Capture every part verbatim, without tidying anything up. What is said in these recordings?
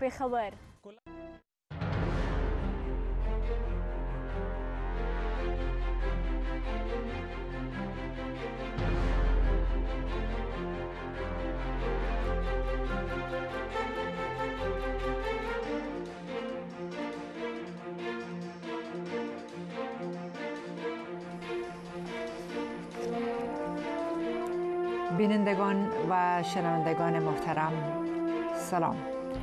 پېښور. بینندگان و شنوندگان محترم سلام.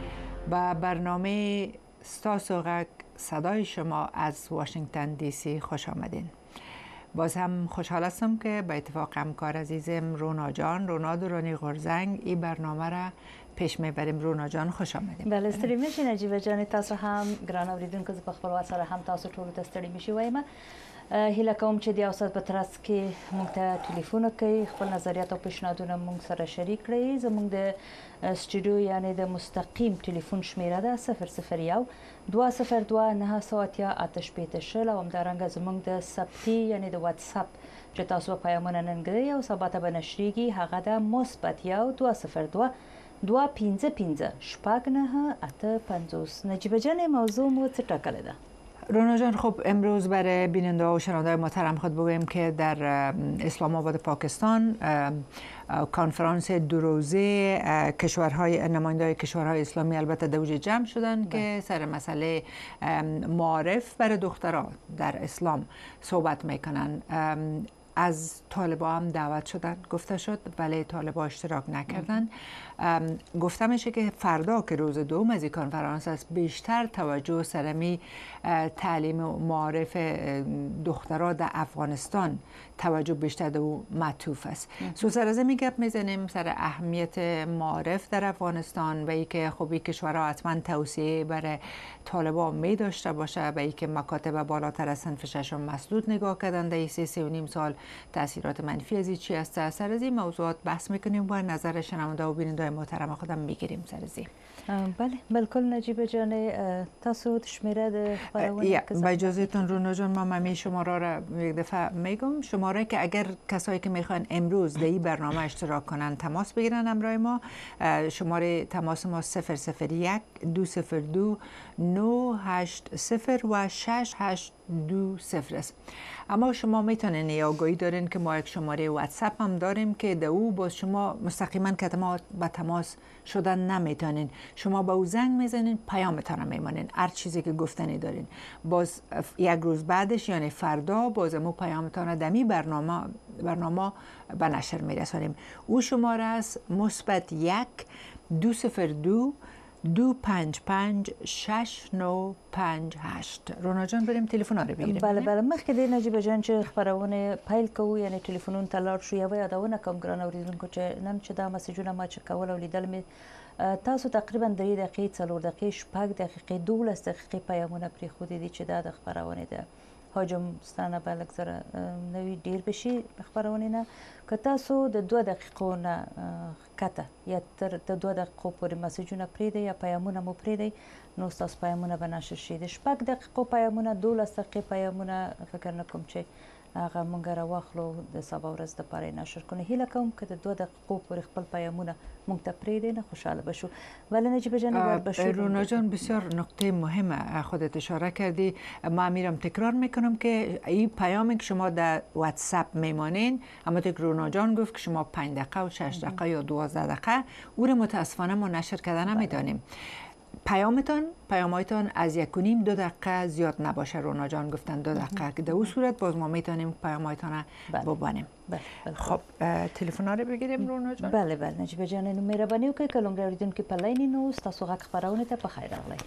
به برنامه ستاسو غږ صدای شما از واشنگتن دی سی خوش آمدین. باز هم خوشحال هستم که به اتفاق همکار عزیزم رونا جان رونا دورانی غرزنگ این برنامه را پیش میبریم. رونا جان خوش آمدیم. بله ستړي مشي نجیبه جان، تاسو هم ګران اوریدونکو زه په خپل وار سره هم تاسو ټول ته ستړي مشي وایم. هیله کوم چې د یو ساعت په ترڅ کې موږ ته ټلیفون کوي، خپل نظریات او پیشنهادونه موږ سره شریک کړئ. زموږ د استودیو یعنی د مستقیم ټلیفون شمیره ده صفر صفر یو دوه صفر دوه نه سوه اتیا اته شپېته شل او همدارنګه زموږ د ثبتي یعنی د واتساپ چې تاسو په پیغامونه ننګرئ او سبا ته به نشریږي هغه د مثبت یو دوه صفر دوه دوه پنځه پنځه شپږ نه اته پنځوس. نجیبه جان موضوع مو څه ټاکلې ده؟ رونا جان خب امروز برای بیننده و شنونده محترم خود بگویم که در اسلام آباد پاکستان کنفرانس دو روزه کشورهای نماینده کشورهای اسلامی البته دوج جمع شدن ده. که سر مسئله معارف برای دخترها در اسلام صحبت میکنن. از طالبا هم دعوت شدن گفته شد ولی طالبا اشتراک نکردن. گفته میشه که فردا که روز دوم از این کنفرانس است بیشتر توجه سرمی تعلیم معارف دخترها در افغانستان توجه بیشتر دو معطوف است. سو سر از این گپ میزنیم سر اهمیت معارف در افغانستان و ای که خوبی کشورها حتما توصیه برای طالبا می داشته باشه و ای که مکاتب بالاتر از صنف ششم مسدود نگاه کردن در سه سه و نیم سال تاثیرات منفی از این چی است. سر از این موضوعات بحث میکنیم و نظر شنونده و بیننده محترم خودم میگیریم سر از این. بله بالکل نجیبه جان، تاسو شمیره د خبرونه با اجازهتون رونا جان ما ممی شماره را یک دفعه میگم، شماره که اگر کسایی که میخوان امروز در این برنامه اشتراک کنن تماس بگیرن همراه ما، شماره تماس ما صفر صفر یک دو صفر دو نه هشت صفر و شش هشت دو صفر است. اما شما میتونین یا آگاهی دارین که ما یک شماره واتساپ هم داریم که در او باز شما مستقیما که ما با تماس شدن نمیتونین، شما با او زنگ میزنین پیامتون میمانین، هر چیزی که گفتنی دارین باز یک روز بعدش یعنی فردا باز مو پیامتون دمی برنامه برنامه به نشر میرسانیم. او شماره است مثبت یک دو صفر دو دو پنج پنج شش نو پنج هشت. رونا جان بریم تلفن رو بگیریم. بله بله مخکې د نجیبه جان چې خبرونه پیل کوو یعنی تلفنون ته لاړ شو یا یادونه کوم ګران اوریدونکو چې نن چې دا مسیجونه ما چې کول او لیدل می تاسو تقریبا درې دقیقې څلور دقیقې شپږ دقیقې دولس دقیقې پیغامونه پرې خو دي چې دا د خبرونه ده حجم ستانه بلک زره نوی ډیر بشي خبرونه نه که تاسو د دوه دقیقو نه کته یا تر د دوه دقیقو پورې مسیجونه پرې دی یا پیغامونه مو پرې دی نو تاسو پیغامونه به نشر شي. د شپږ دقیقو پیغامونه دولس دقیقې پیغامونه فکر نه کوم چې هغه مونږ راواخلو د سبا ورځ دپاره نشر کنه. هیله کوم که د دوه دقیقو پورې خپل پیغامونه مونږ ته پرېږدئ نه خوشحاله بشو. ولی نجیبه جان بشو رونا جان بسیار نکته مهمه خودت اشاره کردی. ما میرم تکرار میکنم که این پیامی که شما در واتساپ میمانین اما که رونا جان گفت که شما پنج دقیقه و شش دقیقه یا دوازده دقیقه او رو متاسفانه ما نشر کردن نمیتونیم. پیامتان پیامایتان از یک و نیم دو دقیقه زیاد نباشه. رونا جان گفتن دو دقیقه که در اون صورت باز ما میتونیم پیامایتان ببانیم. خب تلفن رو بگیریم رونا جان. بله بله نجیبه جان نو مهرباني وکړئ که لومړی اورېدونکي په لاین نو ستاسو غږ خپرونې ته په خیر راغلی.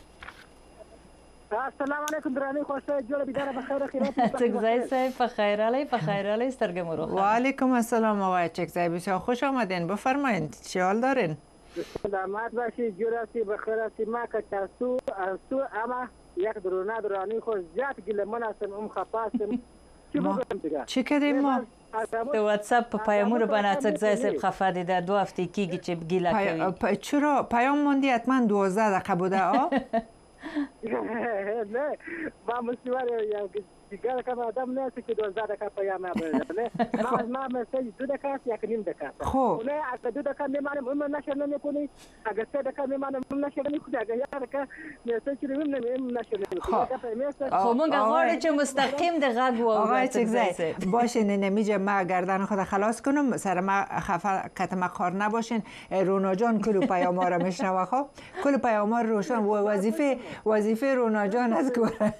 السلام علیکم درانه خوشته جوړه بیداره بخیر خیرات. چکزای صاحب په خیر علی په خیر علی سترګې مو روښانه. و علیکم السلام آقای چکزای بسیار خوش آمدین. بفرمایید چه حال دارین؟ سلامت باشی جوراسی بخیر هستی. ما که تاسو تو اما یک درونه درانی خوش زیاد گله من هستم ام خفاستم چی بگم دیگه چی کردیم ما؟ د واتساپ په پیامونو باندې څنګه صاحب خفه دي د دوه هفتې کېږي چې ګیله کوي. چرا پیام موندی حتما دوازده دقیقه بوده آ؟ نه با مشوار دیگر که آدم نیست که دوازده دقیقه پیام بده. ما ما مسیج دو دقیقه یک نیم دقیقه. خب. اونه اگه دو دقیقه میمانم اون نشر نمیکنی، اگه سه دقیقه میمانم اون نشر نمیکنی، اگه یک دقیقه مسیج رو میمونم نشر نمیکنی. خب مونږ غواړو چې مستقیم د غږ و آقای چکزی باشه نمیجه ما گردن خود خلاص کنم سر ما خفه کتم خار نباشین. رونا جان کلو پیام را میشنوه. خب کل پیام روشن و وظیفه وظیفه رونا جان از که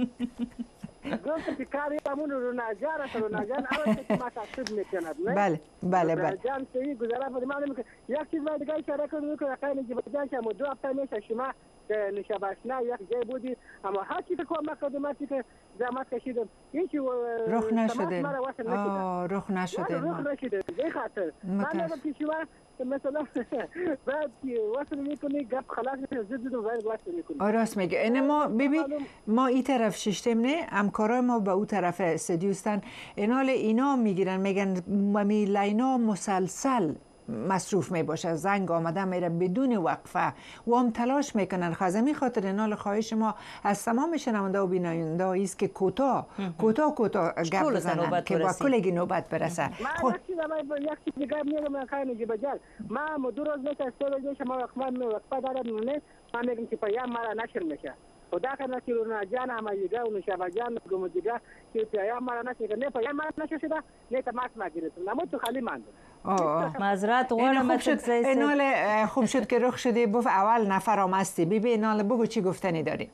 گفتم که کاری همون رونا جان است. رونا جان اول که ما تاثیر میکند. بله بله بله. جان سعی گذرا فرمان میکنه. یک چیز باید دیگه اشاره کنم که خیلی جان شما دو هفته میشه شما نشاباشنا یک جای بودی اما هر چی که کمک کردم که زحمت کشیدم این چی رخ نشده. آه رخ نشده. رخ نشده. به خاطر من میگم که شما مثلا بعد وصل میکنی گپ خلاص زد زد وارد وصل میکنی. راست میگه. این ما ببین ما این طرف ششتم نه همکارای ما به اون طرف استودیوستن اینال اینا میگیرن میگن می لینا مسلسل مصروف می باشه. زنگ آمده میره بدون وقفه و هم تلاش میکنن. خازمی خاطر اینال خواهش ما از تمام شنونده و بیننده است که کوتاه کوتاه کوتاه گپ بزنن که با کلگی نوبت برسه. خب یک چیز دیگه میگم خیلی جبجال ما دو روز میشه سه روز میشه ما وقفه وقفه دارم نه ما میگیم که پیام ما نشر میشه. خدا کنه که رونا جان هم دیگه و نشابه جان گم دیگه که پیام ما نشر نه پیام ما نشر شده نه تماس ما گرفتم نمو تو خالی ماند. معذرت غواړم چې اینال خوب شد که رخ شدی بف اول نفر آمستی ببین اینال بگو چی گفتنی داری.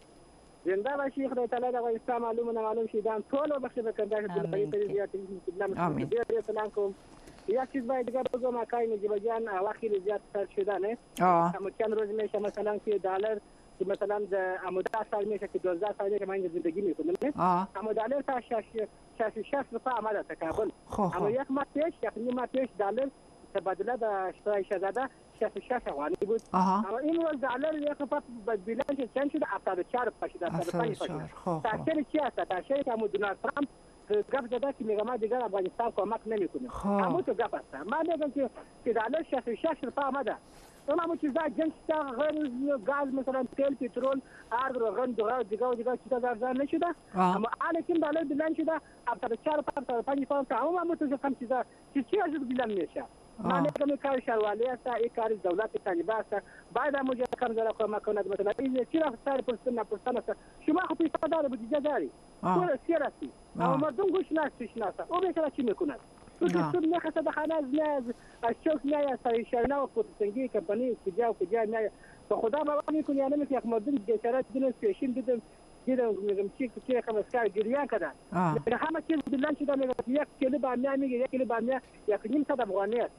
زنده باشی خدای تعالی در اسلام معلوم و معلوم شیدان طول و بخش بکنده دلایی تریزیاتی آمین. سلام کن. یک چیز باید دیگه بگم اکای نجیب جان وقتی زیاد سر شدنه. اما چند روز میشه مثلا که دلار که مثلا اموده سال میشه که دوازده سال میشه من زندگی میکنم. اما دلار تا شصت و شش روپیه آمده تا کابل. اما یک ماه پیش یک نیم ماه پیش دلار تبادله در شرای شهزاده شصت و شش افغانی بود. اما این روز دلار یک پاپ بیلانس چند شده هفتاد و چهار روپیه شده. هفتاد و پنج شده. تاثیر چی است؟ تاثیر که دونالد ترامپ گپ زده که میگه ما دیگر افغانستان کمک نمیکنیم. اما تو گپ است. من میگم که که دلار شصت و شش روپیه آمده. تمام چیزا جنس تا غیر گاز مثلا تیل پترول ارز روغن دوغا دیگه و دیگه چیزا ارزان نشده. اما الان که دلار بیلانس شده هفتاد و چهار روپیه تا پنج روپیه تمام تو کم چیزا چی چی از بیلانس میشه. من میگم کار شهروالی است این کار دولت طالبان است بعد هم مجرد کم زره کمک کند مثلا این چرا سر پرسن پرسن است شما خو پیسه داره بودی داری تو سیر هستی اما مردم گوش نشش ناسا او بیچاره چی میکند تو تو نخسته به خانه از نه از چوک نه از سر شهرنا و پوتنگی کمپانی کجا و کجا نه تو خدا باور میکنی یعنی میگه یک مردم بیچاره دین پیشین دیدم دیدم میگم چی چی کم اسکار گریان کردن همه چیز بیلان شده میگه یک کیلو بامیا میگه یک کیلو بامیا یک نیم صد افغانی است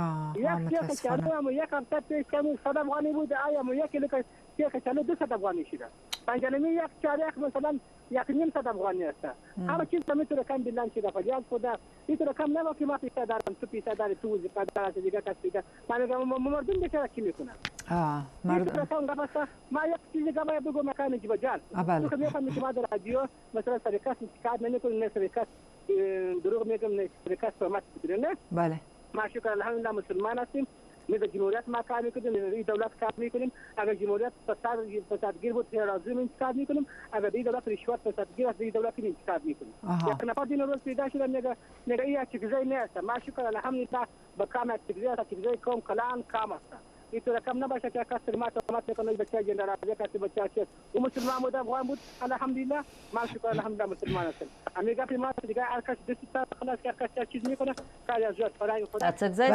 یک کیلو کچالو یک هفته پیش کمی صد افغانی بود آیا مو یک کیلو کچالو دو صد افغانی شده پنجانمی یک چارخ مثلا یک نیم صد افغانی است همه چیز میتونه کم بیلان شده فریاد خدا میتونه کم نبا که ما پیسه دارم تو پیسه داری تو وظیفه داری دیگه کس دیگه من میگم مردم بیچاره چی میکنن آه مردم ما یک چیزی که باید بگم مکان نجیب جان تو که میفهمی که ما در رادیو مثلا سرکاس کار نمیکنیم نه سرکاس دروغ میگم نه سرکاس فرمت میکنیم نه بله ما شکر الحمدلله مسلمان هستیم مثل جمهوریت ما کار میکنیم این دولت کار میکنیم اگر جمهوریت فساد فسادگیر بود راضی می کار میکنیم اگر این دولت رشوت فسادگیر است این دولت این کار میکنیم یک نفر دین روز پیدا شده میگه میگه این چیزی نیست ما شکر الحمدلله با کام چیزی است چیزی کم کلان کام است این تو رقم نباشه که کسی ما تو ما میکنه بچه جنرال کسی بچه چه و مسلمان بود افغان بود الحمدلله ما شکر الحمدلله مسلمان هستم امیگا پیما دیگه هر کس دست تا خلاص که کسی چیز میکنه کاری از جات فرای خدا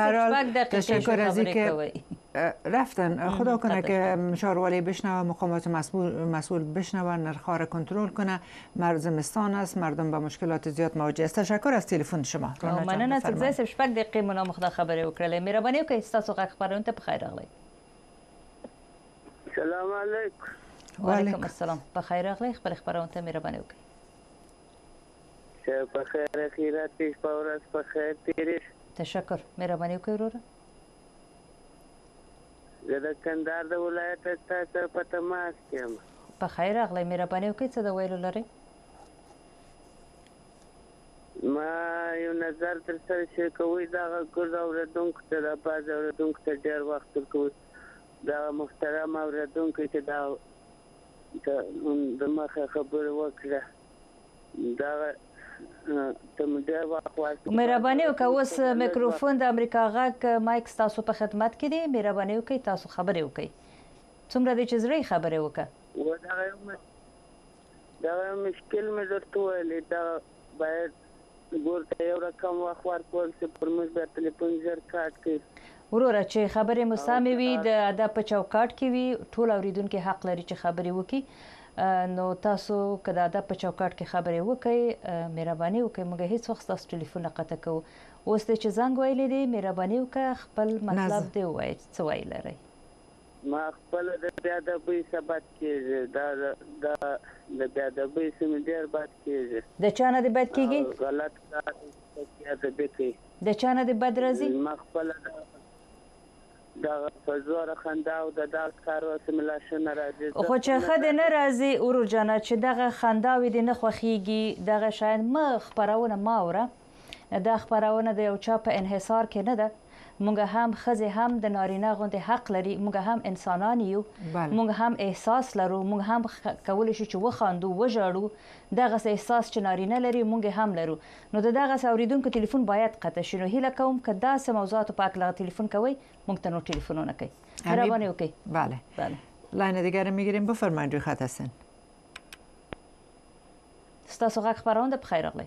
تشکر از اینکه رفتن خدا کنه که شهروالی بشنوه مقامات مسئول مسئول بشنوه نرخ کنترل کنه مرزمستان است مردم با مشکلات زیاد مواجه است تشکر از تلفن شما مننه تکزای سب شپږ دقیقې مو مخدا خبرې وکړلې مهرباني وکړئ تاسو غږ خبرونه ته بخیر راغلی سلام علیکم وعلیکم السلام بخیر راغلی خبر خبرونه ته مهرباني وکړئ شه بخیر خیرات پیش پاورس بخیر تیریش تشکر مهرباني وکړئ وروره زه د کندهار د ولایت تاسو په تماس کې یم بخیر راغلی مهرباني وکړئ څه د ویلو لرئ ما یو نظر در سره شریکوي دغه ګرد اورېدونکو ته د باز اورېدونکو ته ډېر وخت ورکوي دغه محترم اورېدونکی چې دا د مخه خبرې وکړه دا تم ډیر وخت مهرباني وکړئ اوس میکروفون د امریکا غږ مایک تاسو په خدمت کې دی مهرباني وکړئ تاسو خبرې وکړئ څومره دی چې زړه خبرې وکړه دا مشکل مې درته ویلې دا باید ګورته یو رقم وخت ورکول چې پر موږ بیا تلیفون زر کاټ کړي وروره چې خبرې مو سمې وي د ادب په چوکاټ کې وي ټول اوریدونکي حق لري چې خبرې وکړي نو تاسو که د ادب په چوکاټ کې خبرې وکړئ مهرباني وکړئ موږ هیڅ وخت تاسو ټلیفون نه قطع کوو اوس دی چې زنګ ویلی دی مهرباني وکړه خپل مطلب دی ووایئ څه ویل لرئ ما خپل د بیادبۍ ثبت کېږي دا د بیادبۍ سمې ډېر بد کېږي د چا نه دې بد کېږي غلط کار بیادبي کوي د چا نه دې بد راځي ما خپله دغه په زوره خندا او د دغه کارو سمې لاشه نه راځي خو چې ښه دې نه راځي ورور جانه چې دغه خنداوې دې نه خوښېږي دغه شاید مه خپرونه مه اوره دا خپرونه د یو چا په انحصار کې نه ده موږ هم ښځې هم د نارینه غوندې حق لري موږ هم انسانان یو موږ هم احساس لرو موږ هم کولی شو چې وخاندو وژاړو دغسې احساس چې نارینه لري موږ هم لرو نو د دغسې اورېدونکو تلیفون باید قطع شي نو هیله کوم که داسې موضوعاتو په هکله تلیفون کوئ موږ ته نور تلیفونونه کوئ مهرباني وکړئ بله بله لاین دیگر میگیریم بفرمایید روی خط هستین ستاسو غږ خپرونده بخیر راغلی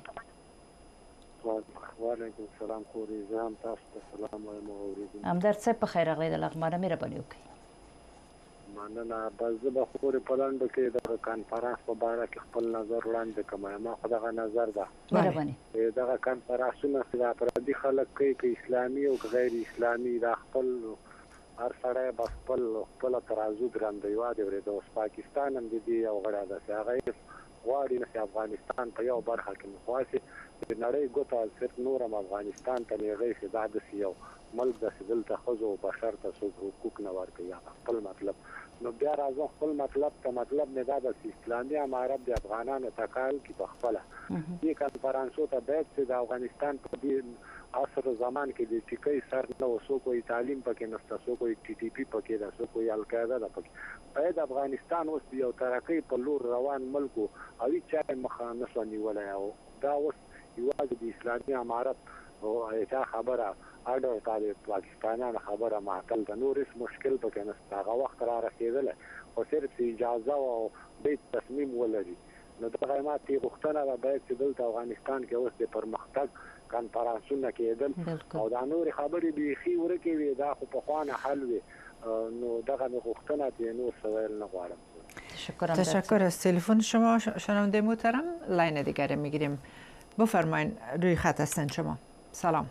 وعلیکم سلام خوري زه هم تاسو ته سلام وایم اوریدونکو همدرد صاحب په خیر راغلی د لغمانه مهرباني وکړئ مننه بس زه به خورې په لنډو کې دغه کنفرانس په باره کې خپل نظر وړاندې کوم ما خو دغه نظر ده مهرباني دغه کنفرانسونه چې دا پردي خلک کوي که اسلامي او که غیر اسلامي دا خپل هر سړی به خپل خپله ترازو درندوي واده ورېده اوس پاکستان هم د دې یو غړی ده چې هغه غواړي نه چې افغانستان په یو برخه کې مخواسي د نړۍ ګوته صرف نور هم افغانستان ته نیغی چې دا داسې یو ملک ده چې دلته ښځو او بشر ته څوک حقوق نه ورکوي هغه خپل مطلب نو بیا راځم خپل مطلب ته مطلب مې دا ده چې اسلامي امارت د افغانانو تکایل کړي په خپله دې کنفرانسو ته باید چې د افغانستان په دې عصر زمان کې د ټیکۍ سر نه و څوک وایي تعلیم پکې نشته څوک وایي ټي ټي پي پکې ده څوک وایي القاعده ده پکې باید افغانستان اوس د یو ترقۍ په لور روان ملک و او هېڅ چا یې مخه نه شوه نیولی او دا اوس یوازې د اسلامي امارت چا خبره اډر تا د پاکستانیانو خبره معطل ده نور هېڅ مشکل پکې نشته هغه وخت را رسېدلی خو صرف اجازه او بیت تصمیم ولري نو دغه ما تې غوښتنه ده باید چې دلته افغانستان کې اوس د پرمختګ کنفرانسونه کېدل او دا نورې خبرې بیخي ورکې وي دا خو پخوانه حل وي نو دغه مې غوښتنه چې نور څه ویل نه غواړم تشکر از تلفن شما شنونده محترم لاین دیگر میگیریم بفرمایید روی خط هستن شما سلام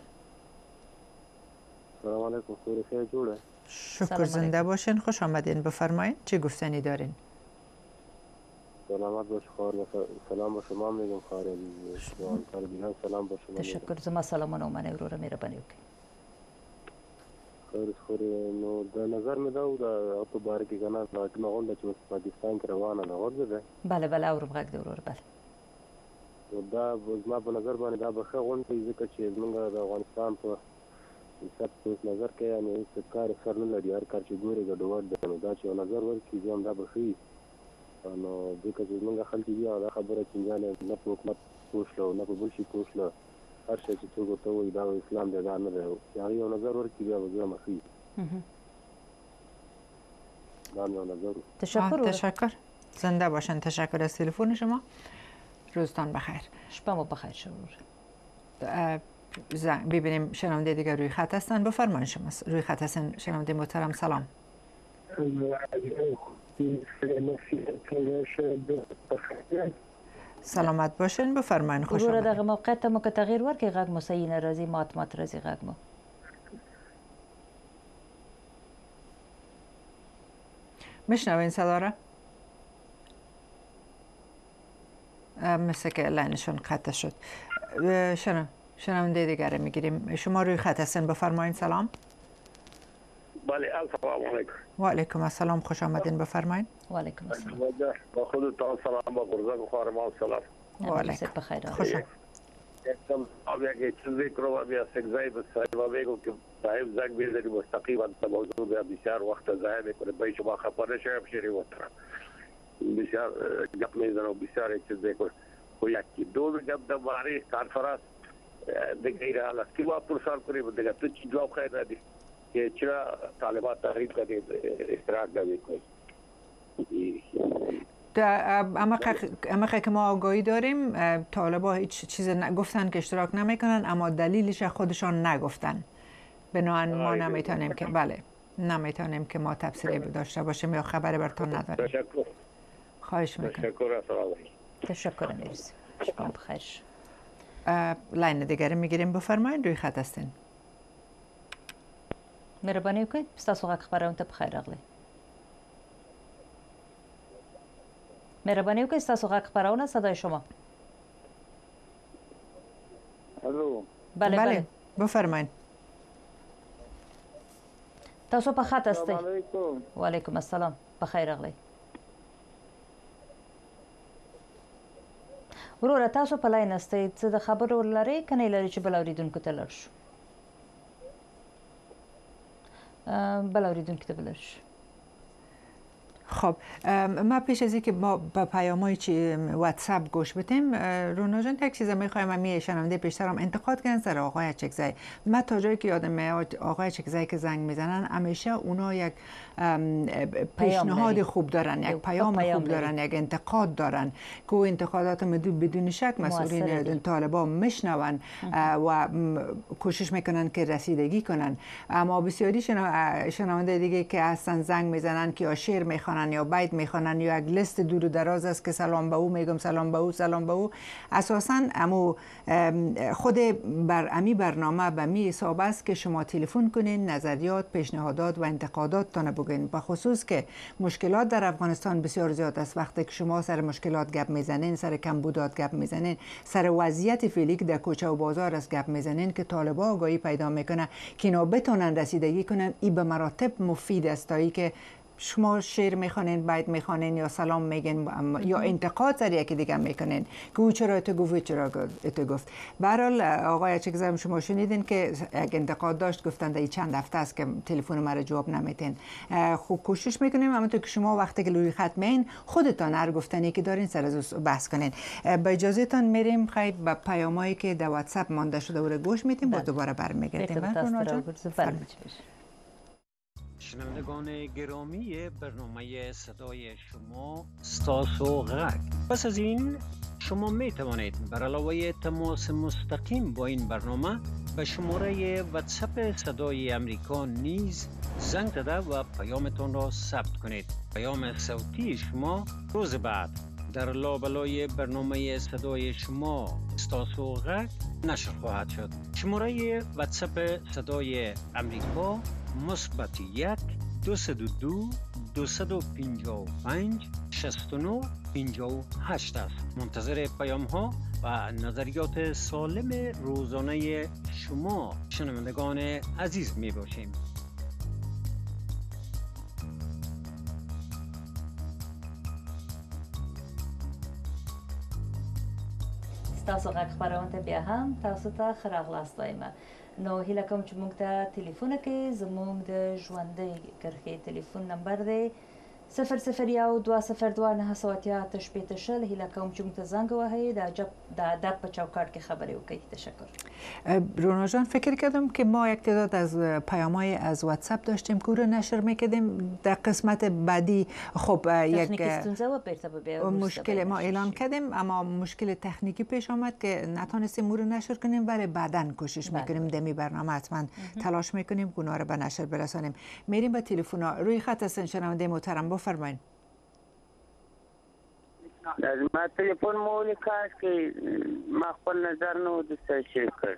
سلام علیکم خیلی خیلی جوره شکر زنده باشین خوش آمدین بفرمایید چه گفتنی دارین سلامت باش خواهر سلام با شما میگم خواهر سلام با شما تشکر زما سلامونه ومنئ وروره مهرباني وکړئ خیر خوري نو د نظر مې دا و د په باره کې که نه کومه غونډه چې اوس پاکستان کې روانه ده غورځه ده بله بله اورم غږ دی وروره بله نو دا زما په نظر باندې دا به ښه غونډه وي ځکه چې زموږ د افغانستان په حساب کې اوس نظر کوي یعنې هېڅ کار یې سر نه لري هر کار چې ګوري ګډوډ ده نو دا چې یو نظر ورکړي بیا هم دا به ښه وي نو ځکه چې زموږ خلک دي او دا خبره چینجیانې نه په حکومت پوه شله نه په بل شي پوه شله هر شی چې څوک ورته وایي دا اسلام دی دا نه دی چې هغې یو نظر ورکړي بیا به زه مخې دا مې یو نظر تشکر تشکر زنده باشن تشکر از تلفن شما روزتان بخیر شپه مو بخیر شروع ببینیم شنونده دیگر روی خط هستن بفرمایید شما روی خط هستن شنونده محترم سلام سلامت باشین بفرمایید خوش آمدید دغه موقع ته مو که تغییر ورکړئ غږ مو صحیح نه راځي مات مات راځي غږ مو میشنوین صدا را مثل که لاینشون قطع شد شنو شنونده دیگر میگیریم شما روی خط هستین بفرمایید سلام بله السلام علیکم و علیکم السلام خوش آمدین بفرمایید و علیکم السلام با خودتان سلام با قرزاق خارمان سلام و علیکم خوش آمدید آبیا که چیزی کرو آبیا سگزای بسایی و بگو که صاحب زنگ بیزاری مستقیما تا موضوع بیا بسیار وقت ضایع میکنه بای شما خبر نشه بشری وطرم بسیار گپ میزنه و بسیار چیزی کنه خو یکی دو گپ د باره کانفرنس د غیر حالت کی وا پرسال کړی و دغه ته چې جواب خیر دی چې چې طالبان تحریک کړي استراحت کوي اما که ما آگاهی داریم طالبا هیچ چیز نگفتن که اشتراک نمیکنن، اما دلیلش خودشان نگفتن. بنابراین ما نمیتونیم که بله نمیتونیم که ما تفسیری داشته باشیم یا خبری براتون نداریم. تشکر. خواهش میکنم. تشکر السلام تشکر میرسی. شما بخیر. لاین دیگری میگیریم، بفرمایید، روی خط هستین. مهربانی وکړئ ستاسو غږ خپرونه ته بخیر راغلی. مهربانی وکړئ ستاسو غږ خپرونه صدای شما. الو. بله بله بفرمایید. تاسو په خط هستئ. السلام علیکم. و علیکم السلام. بخیر راغلی. وروره تاسو په لاین هستئ، څه د خبرو لرئ که نه لرئ چې بل اورېدونکو ته لاړ شو؟ بل اورېدونکو ته به لاړ شو. خب ما پیش از اینکه ما به پیام‌های چی واتساپ گوش بدیم، رونا جان یک چیز می‌خوایم امی شنونده پیشترم انتقاد کردن سر آقای چکزی. من تا جایی که یادم میاد آقای چکزی که زنگ میزنن همیشه اونا یک پیشنهاد خوب دارن، یک پیام خوب دارن، یک انتقاد دارن که انتقادات بدون شک مسئولین طالبان میشنون و کوشش میکنن که رسیدگی کنن. اما بسیاری شنونده دیگه که اصلا زنگ میزنن که یا شعر میخوان یا بیت میخوانن یا یک لیست دور و دراز است که سلام به او میگم، سلام به او، سلام به او. اساساً امو خود بر امی برنامه به می حساب است که شما تلفن کنین، نظریات، پیشنهادات و انتقاداتتان بگین. به خصوص که مشکلات در افغانستان بسیار زیاد است. وقتی که شما سر مشکلات گپ میزنین، سر کمبودات گپ میزنین، سر وضعیت فعلی که در کوچه و بازار است گپ میزنین که طالبان آگاهی پیدا میکنه که اینا بتونن رسیدگی کنن، این به مراتب مفید است تا ای که شما شعر میخوانین، بیت میخوانین یا سلام میگین یا انتقاد سر یکی دیگه میکنین که او چرا تو گفت چرا تو گفت. به هر حال آقای چکزی شما شنیدین که یک انتقاد داشت، گفتن در چند هفته است که تلفن مرا جواب نمیتین. خوب کوشش میکنیم همونطور که شما وقتی که روی خط میین خودتان هر گفتنی که دارین سر از بحث کنین. با اجازه تان میریم خیلی با پیامایی که در واتساپ مانده شده و گوش میتیم با دوباره برمیگردیم. شنوندگان گرامی برنامه صدای شما ستاسو غک. پس از این شما می توانید بر علاوه تماس مستقیم با این برنامه به شماره واتساپ صدای امریکا نیز زنگ زده و پیامتان را ثبت کنید. پیام صوتی شما روز بعد در لابلای برنامه صدای شما ستاسو غک نشر خواهد شد. شماره واتساپ صدای امریکا مثبت یک دویست و دو دویست و پنجاه و پنج شصت و نه پنجاه و هشت است. منتظر پیام ها و نظریات سالم روزانه شما شنوندگان عزیز می باشیم. تاسو غږ خپرونه ته بیا هم تاسو ته ښه راغلاست وایم. نو هیله کوم چې موږ ته تلیفون کې زموږ د ژوندۍ کرښې تلیفون نمبر دی صفر صفر یو دوه صفر دوه نهه سوه اتیا اته شپېته شل. هیله کوم چې موږ ته زنګ ووهئ د ادب په چوکاټ کې خبرې وکړئ. تشکر. رونا جان فکر کردم که ما یک تعداد از پیام‌های از واتساپ داشتیم که رو نشر میکردیم در قسمت بعدی. خب یک مشکل ما اعلان کردیم اما مشکل تکنیکی پیش آمد که نتونستیم رو نشر کنیم، ولی بعداً کوشش میکنیم دمی برنامه حتما تلاش میکنیم که اونها رو به نشر برسانیم. میریم به تلفن. روی خط هستن شنونده محترم، بفرمایید. ما تلفن مو ولیکاست که ما خپل نظر نو دوست شیر کرد.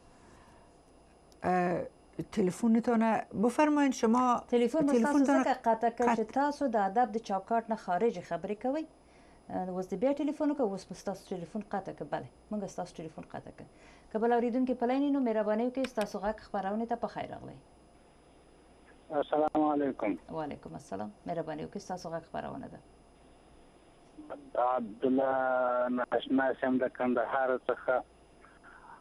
تلفنتون بفرمایید. شما تلفن تاسو څنګه قطع کړئ چې تاسو د ادب د چوکاټ نه خارج خبرې کوئ؟ اوس د بیا تلفن کو اوس تاسو تلفن قطع کړئ. بله موږ تاسو تلفن قطع کړ. که بل اوریدونکو په لاین نو مهرباني وکړئ تاسو غږ خبرونه ته په خیر راغلی. السلام علیکم. و علیکم السلام. مهرباني وکړئ تاسو غږ خبرونه ده. عبدالله ناشنا سم د کندهار څخه.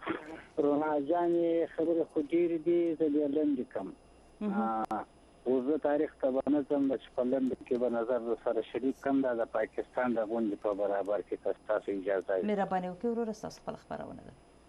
رونا جانې خبرې خو ډېرې دي، زه بیا لنډې کړم. خو زه زه تاریخ ته به نه ځم چې په لنډ کې به نظر سره شریک کړم دا د پاکستان د غونډې په برابر کې تاسو اجازه وي مهرباني وکړئ وروره ستاسو خپله خپرونه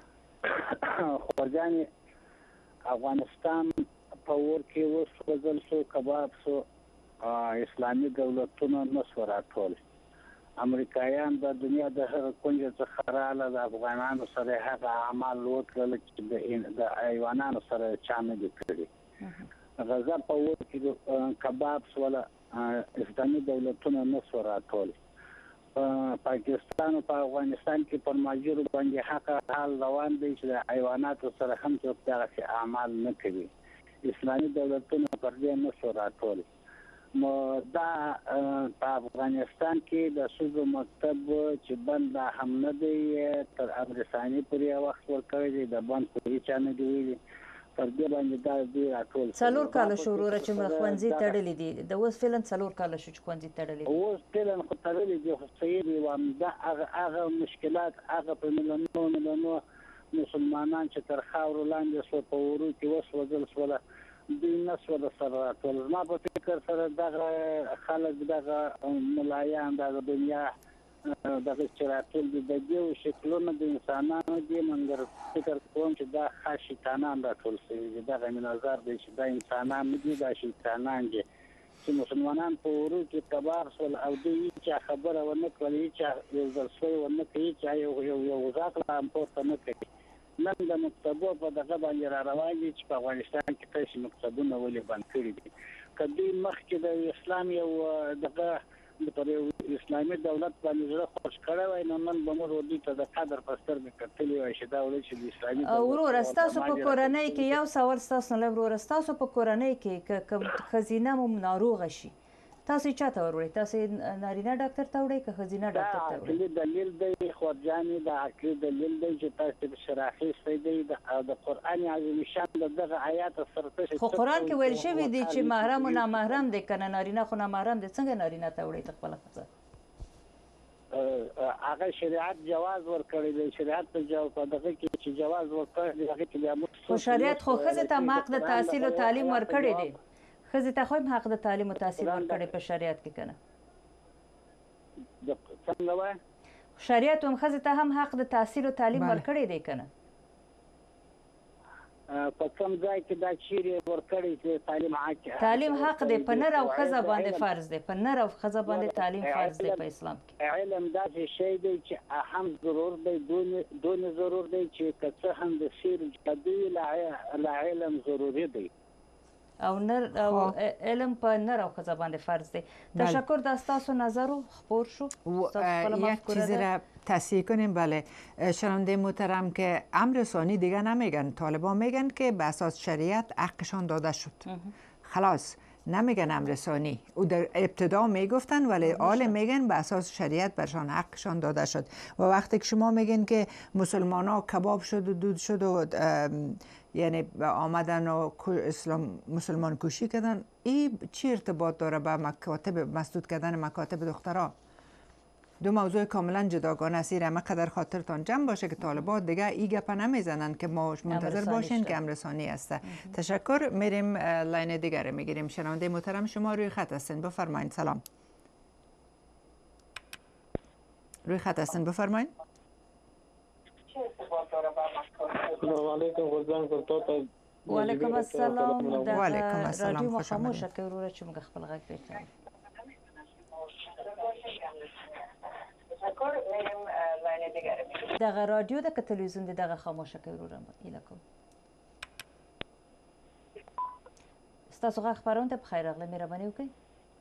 ده خورجانې افغانستان په اور کې وسوځل شو کباب شو اسلامي دولتونه نه شو راټول امریکایان د دنیا د هر کونج څخه رااله د افغانانو سره هغه اعمال وکړل چې د ایوانانو سره چا نه دي کړي غزا په اور کې کباب سوله اسلامي دولتونه نه شو راټول پاکستان او په افغانستان کې پر ماجر باندې حق حال روان دی چې د حیواناتو سره هم څوک دغه اعمال نه کوي اسلامي دولتونه پر دې نه شو راټول نو دا په افغانستان کې د سوزو مکتب چې بند هم نه دی تر افغانستاني پورې وخت ورکړی دی د بند پورې چا نه دی ویلي پر دې باندې دا دی راټول څلور کاله شو وروره چې ښوونځي تړلي دي د اوس فعلا څلور کاله شو چې ښوونځي تړلي دي اوس فعلا خو تړلي دي خو صحیح دی وایم دا هغه مشکلات هغه په میلیونونو میلیونونو مسلمانان چې تر خاورو لاندې شو په ورو کې وسوځل شول دوی نه شول سره راټول ما په فکر سره دغه خلک دغه ملایان دغه دنیا دغه چې راټول دي د دې شکلونه د انسانانو دي منګر فکر کوم چې دا خاص شیطانان راټول شوي دي دغه نظر دی چې دا انسانان نه دي دا شیطانان دي چې مسلمانان په ورو کې کبار شول او دوی چې خبره ونه کړي چې یو ځل شوی ونه کوي چې یو یو یو ځاق لا هم پورته نه کوي نن د مکتبو په دغه باندې را روان دي چې په افغانستان کې تاسو مکتبونه ولې بند کړي دي کدی مخکې د اسلام یو دغه پر اسلامي دولت باندې زړه خوش کړی وای نو نن به موږ ودی ته د قدر پستر به کتلی وای چې دا ولې چې د اسلامي دولت ورور تاسو په کورنۍ کې یو سوال تاسو نه ورور تاسو په کورنۍ کې خزینه مو ناروغه شي تاسو چاته وروړي تاسو نارینه ډاکټر ته وړي که خزینه ډاکټر ته وړي دا دلیل دی خورجاني دا عقلي دلیل دی چې تاسو په شراحي سیدی د قران عظیم شان دغه آیات سره خو قران کې ویل شوی دی چې محرم او نامحرم دي کنه نارینه خو نامحرم دي څنګه نارینه ته وړي خپل خزه هغه شریعت جواز ورکړی دی شریعت ته جواز په دغه کې چې جواز ورکړی دی هغه کې خو شریعت خو خزه ته حق د تحصیل او تعلیم ورکړی دی خزه ته خو حق د تعلیم او تحصیل ورکړي په شریعت کې کنه څنګه وای شریعت هم خزه ته هم حق د تحصیل او تعلیم ورکړي دی کنه په کوم ځای کې دا چیرې ورکړي چې تعلیم حق تعلیم حق دی په نر او خزه باندې فرض دی په نر او خزه باندې تعلیم فرض دی په اسلام کې علم دا شی دی چې هم ضرور دی دون دون ضرور دی چې که هم د سیر جدي لا علم ضروري دی او نر او علم په نر او خزه باندې فرض دی تشکر د تاسو نظر خبر شو یک چیزی را تصحیح کنیم بله شنونده محترم که امر ثانی دیگه نمیگن طالبان میگن که به اساس شریعت حقشان داده شد خلاص نمیگن امر ثانی او در ابتدا میگفتن ولی حال میگن به اساس شریعت برشان حقشان داده شد و وقتی که شما میگن که مسلمان ها کباب شد و دود شد و یعنی آمدن و اسلام مسلمان کشی کردن این چی ارتباط داره به مکاتب مسدود کردن مکاتب دخترها دو موضوع کاملا جداگانه است اما قدر خاطرتان جمع باشه که طالبات دیگه این گپ نمیزنن که ما منتظر باشین که امر ثانی است تشکر میریم لاین دیگر میگیریم شنونده محترم شما روی خط هستین بفرمایید سلام روی خط هستین بفرمایید و علیکم السلام و علیکم السلام رادیو خاموشه که وروره چې موږ خپل غږ بیرته دغه رادیو د تلویزیون د دغه خاموشه که وروره ایله کوم ستاسو غږ خپرونه ته بخیر راغلی مهرباني وکړئ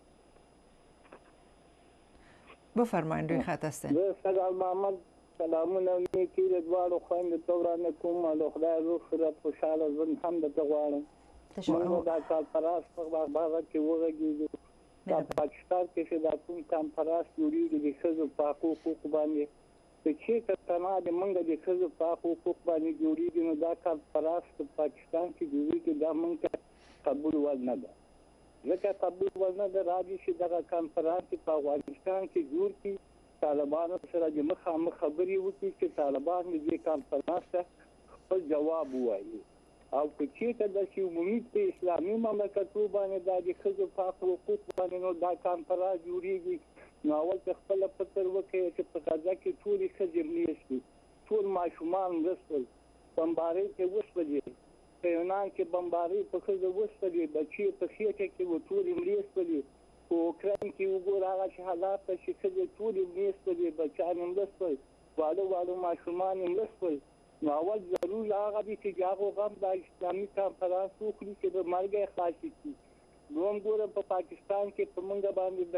بفرمایید روی خط هستین زه سلام محمد سلامونه نیکي د دواړو خویندو ته ورانه کوم او خدای روغ صورت خوشحاله ژوند هم درته غواړم موږ دا کانفرانس په هغه کې وغږېږو دا پاکستان کې چې دا کوم کانفرانس جوړېږي د ښځو په حقوقو باندې چې چېرته تنها د موږ د ښځو په حقوقو باندې جوړېږي نو دا کانفرانس په پاکستان کې جوړېږي دا موږ ته قبول وړ نه ده ځکه قبول وړ نه ده راځي چې دغه کانفرانس په افغانستان کې جوړ کړي طالبانو سره د مخامخ خبرې وکړي چې طالبان دې کانفرانس ته خپل جواب ووایي او که چېرته داسې عمومي په اسلامي مملکتونو باندې دا د ښځو په حق حقوق باندې نو دا کنفرانس جوړېږي نو اول ته خپله فکر وکړئ چې په غزه کې ټولې ښځې مړې شوې ټول ماشومان مړه شول بمبارۍ کې وشولې په یونان کې بمبارۍ په ښځو وشولې بچي په خېټه کې و ټولې مړې شولې په اوکراین کې وګوره هغه چې حالات ته چې ښځې ټولې مړې شولې بچیان یې مړه شول واړه واړه ماشومان یې مړه شول نو اول ضرور هغه دي چې د هغو غم دا اسلامي کنفرانس وکړي چې د مرګ یې خلاص کړي دویم ګوره په پاکستان کې په موږ باندې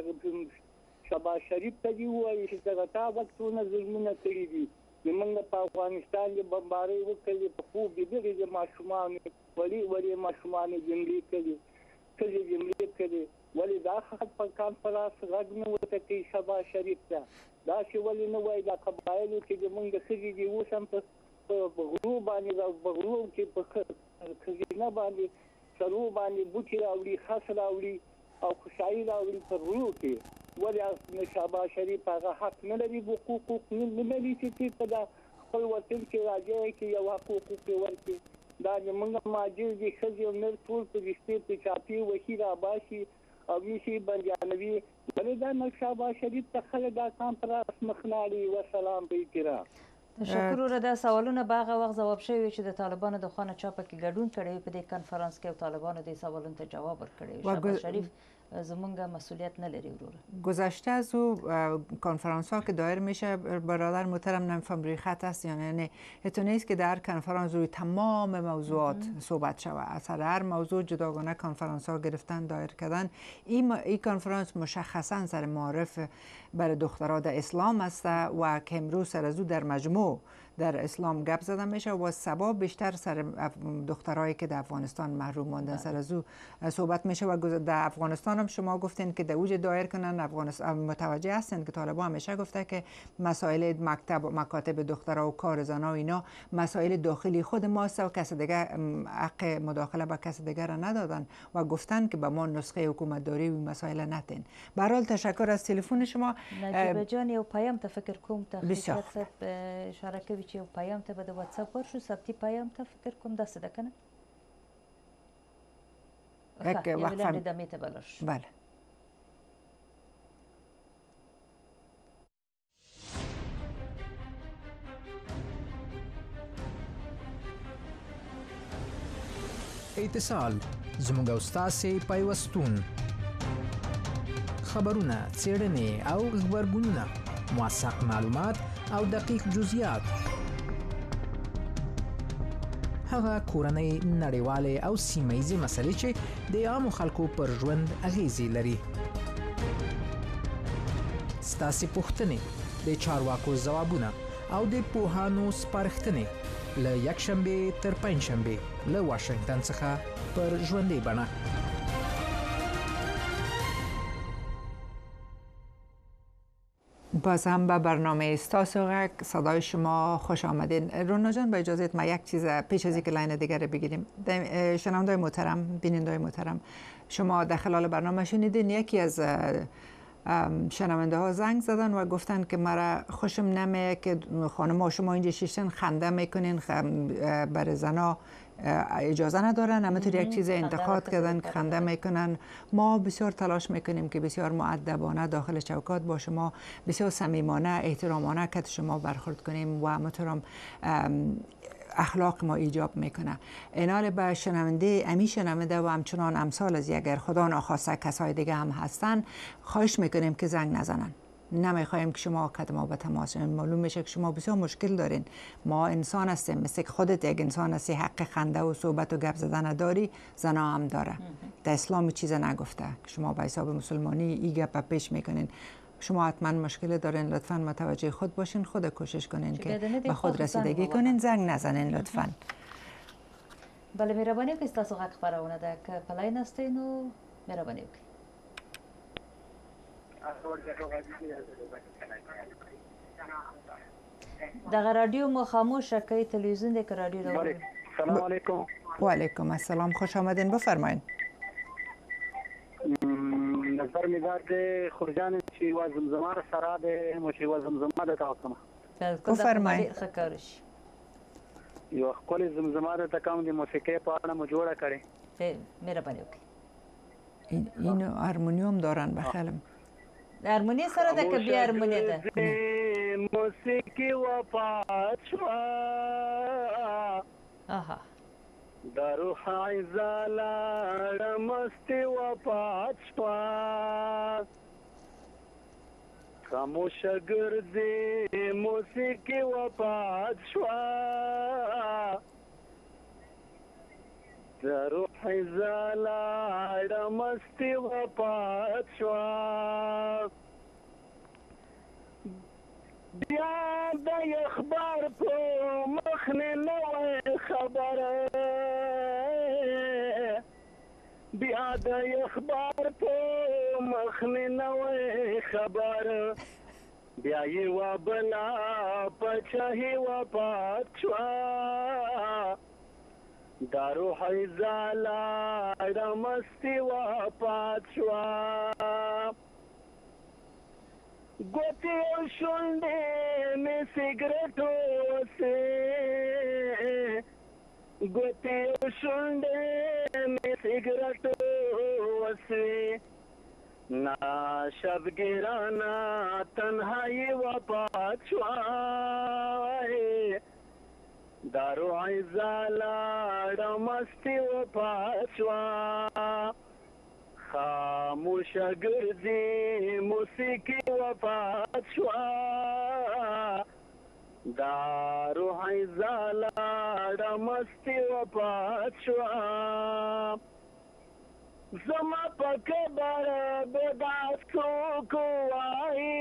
دغه شهباز شریف ته دي ووایي چې دغه تا وختونه ظلمونه کړي دي زموږ په افغانستان کې بمبارۍ وکړې په خوب د دغې د ماشومانو وړې وړې ماشومان یې جملې کړي ښځې جملې کړي ولې دا خلک په کنفرانس غږ نه ورته کوي شهباز شریف ته داسې ولې نه وایي دا قبایلو کې زموږ ښځې دي اوس هم په غرو باندې او په غرو کې په خزینه باندې سرو باندې بوټي راوړي خس راوړي او خوشحالي راوړي په غرو کې ولې شهباز شریف هغه حق نه لري حقوق نه لري چې په دا خپل وطن کې راځي چې یو حقوق یې ورکړي دا زموږ مهاجر دي ښځې او نر ټول په رښتې په چاپي وحي راباسي او ویشي بندیانوي ولې دا شهباز شریف ته خلک دا کنفرانس مخ نه اړوي وسلام په احترام تشکر وروره دا سوالونه به هغه وخت ځواب شوي وي چې د طالبانو د خوا نه چا پکې ګډون کړی وي په دې کنفرانس کې او طالبانو دې سوالونو ته جواب ورکړی وي شهباز شریف زمونږ مسئولیت نداری وروره گذشته از او کنفرانس ها که دایر میشه برادر محترم نمیفهم روی خط است یعنی حتی نیست که در کنفرانس روی تمام موضوعات صحبت شود از هر موضوع جداگانه کنفرانس ها گرفتن دایر کردن این این کنفرانس مشخصا سر معارف برای دخترها در اسلام است و که امروز سر از او در مجموع در اسلام گپ زده میشه و سبا بیشتر سر دخترایی که در افغانستان محروم ماندن سر از او صحبت میشه و در افغانستان هم شما گفتین که در اوج دایر کنن افغانستان متوجه هستین که طالبان همیشه گفته که مسائل مکتب مکاتب دخترها و کار زنا و اینا مسائل داخلی خود ماست و کس دیگه حق مداخله به کس دیگه را ندادن و گفتن که به ما نسخه حکومت داری و مسائل نتین. به هر حال تشکر از تلفن شما. نجیب جان یو پیام ته فکر کوم ته خدمت اشاره کوي چې یو پیام ته به د واتس اپ ورشو ثبتی پیام ته فکر کوم داسې ده کنه یک وقفه دمه ته بلش بله اتصال زموږ او ستاسې پیوستون خبرونه څېړنې او خبرګونونه موثق معلومات او دقیق جزئیات هغه کورنۍ نړیوالې او سیمه‌ییزې مسلې چې د عامو خلکو پر ژوند اغیزې لري ستاسې پوښتنې د چارواکو ځوابونه او د پوهانو سپارښتنې له یکشنبې تر پنجشنبې له واشنگټن څخه پر ژوندۍ بڼه باز هم به برنامه استاسوغک صدای شما خوش آمدین. رونا جان با اجازت ما یک چیز پیش از اینکه لاین دیگر بگیریم شنوندای محترم بینندای محترم شما در خلال برنامه شنیدین یکی از شنونده ها زنگ زدن و گفتن که مرا خوشم نمیه که خانم شما اینجا شیشتن خنده میکنین برای زنا اجازه ندارن همینطور یک چیز انتقاد کردن که خنده میکنن ما بسیار تلاش میکنیم که بسیار مؤدبانه داخل چوکات با شما بسیار صمیمانه احترامانه که شما برخورد کنیم و همینطور اخلاق ما ایجاب میکنه اینال به شنونده امی شنونده و همچنان امثال از اگر خدا ناخواسته کسای دیگه هم هستن خواهش میکنیم که زنگ نزنن نمیخوایم که شما قدم ها به تماس معلوم میشه که شما بسیار مشکل دارین ما انسان هستیم مثل خودت یک انسان هستی حق خنده و صحبت و گپ زدن داری زنا هم داره در اسلام چیز نگفته که شما به حساب مسلمانی ای گپ پیش میکنین شما حتما مشکل دارین لطفا متوجه خود باشین خود کوشش کنین که به خود رسیدگی کنین زنگ نزنین لطفا بله مهربانی که تاسو غږ خبرونه ده که پلاین هستین نو مهربانی وکړئ دغه رادیو مو خاموشه کوي تلویزیون د رادیو رو سلام علیکم و علیکم السلام خوش آمدین بفرمایید نظر می داد خرجان چې و زمزمه سره د مو چې و زمزمه د تاسو بفرمایید خکارش یو ښکلې زمزمه درته کوم د موسیقۍ په اړه مو جوړه کړې. مهرباني وکړئ. اینو هارمونیوم دارن بخلم. هارمونی سره ده که بیا هارمونی ده؟ موسیقی وفات شوا آها در روح عزالا مستی وفات شوا خاموش گردی موسیقی وفات شوا در روح زالا مستی وفات شوا بیا د اخبار په مخ نه نوې خبره بیا د اخبار په مخ نه نوې خبره بیا یې وبلا پچه وفات شوا دا روح زالا دا مستی وفات شوا گوتی و شنده می سیگرٹو سے گوتی و شنده می سیگرٹو سے نا شبگیرانا تنہائی وفات شوا دارو عزالا رمستی وفات شوا خاموش گردی موسیقی وفات شوا دارو عزالا رمستی وفات شوا زما پکبر بداس کو کوئی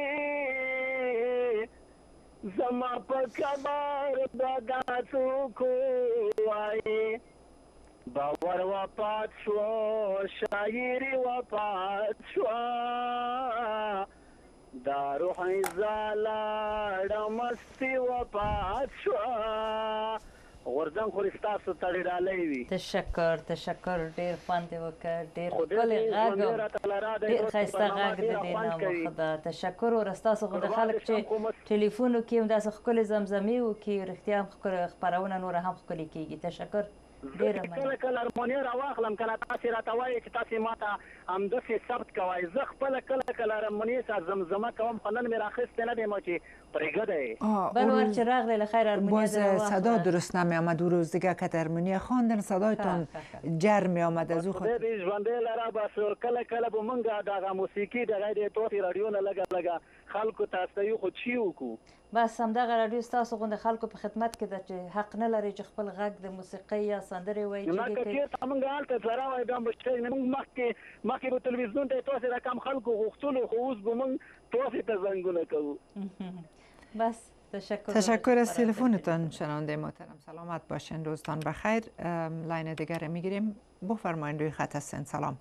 زما پکبر بداسو کوئی باور وفات شو شاعری وفات شو دارو حیزالا رمستی وفات شو غورځنګ خو ستاسو تړي ډالۍ وي. تشکر تشکر ډېر خوند یې وکړ ډېر ښکلی غږ ډېر ښایسته غږ د دې نامه خدا تشکر ور ستاسو خو د خلک چې ټلیفون وکړي هم داسې ښکلې زمزمې وکړي رښتیا هم خپرونه نوره هم ښکلې کېږي. تشکر ډېره مننه. کله کله هارموني راواخلم کله تاسې راته وایئ چې تاسې ماته همداسې ثبت کوئ زه خپله کله کله هارموني سره زمزمه کوم خو نن مې راخیستی نه دی ما چې پرېږدی بل وقت چې راغلی له خیر هارمونی باز صدا درست نمی آمد او روز دیگه که هارمونی خواندن صدایتان جر می آمد از او خود خدای دې ژوندی لره بس کله کله به مونږ دغه موسیقي دغه د توتې راډیو نه لږه لږه خلکو ته استوي خو چی وکړو بس همدغه راډیو ستاسو غوندې خلکو په خدمت کې ده چې حق نه لري چې خپل غږ د موسیقۍ یا سندرې وایي نه که چېرته مونږ هلته سره وای بیا مشکل نه مونږ مخکې مخکې به تلویزیون ته تاسې د کم خلکو غوښتلو خو اوس به مونږ تاسې ته زنګونه کوو بس تشکر تشکر از تلفنتان شنونده محترم سلامت باشین روزتان بخیر. لاین دیگر میگیریم بفرمایید روی خط هستین. سلام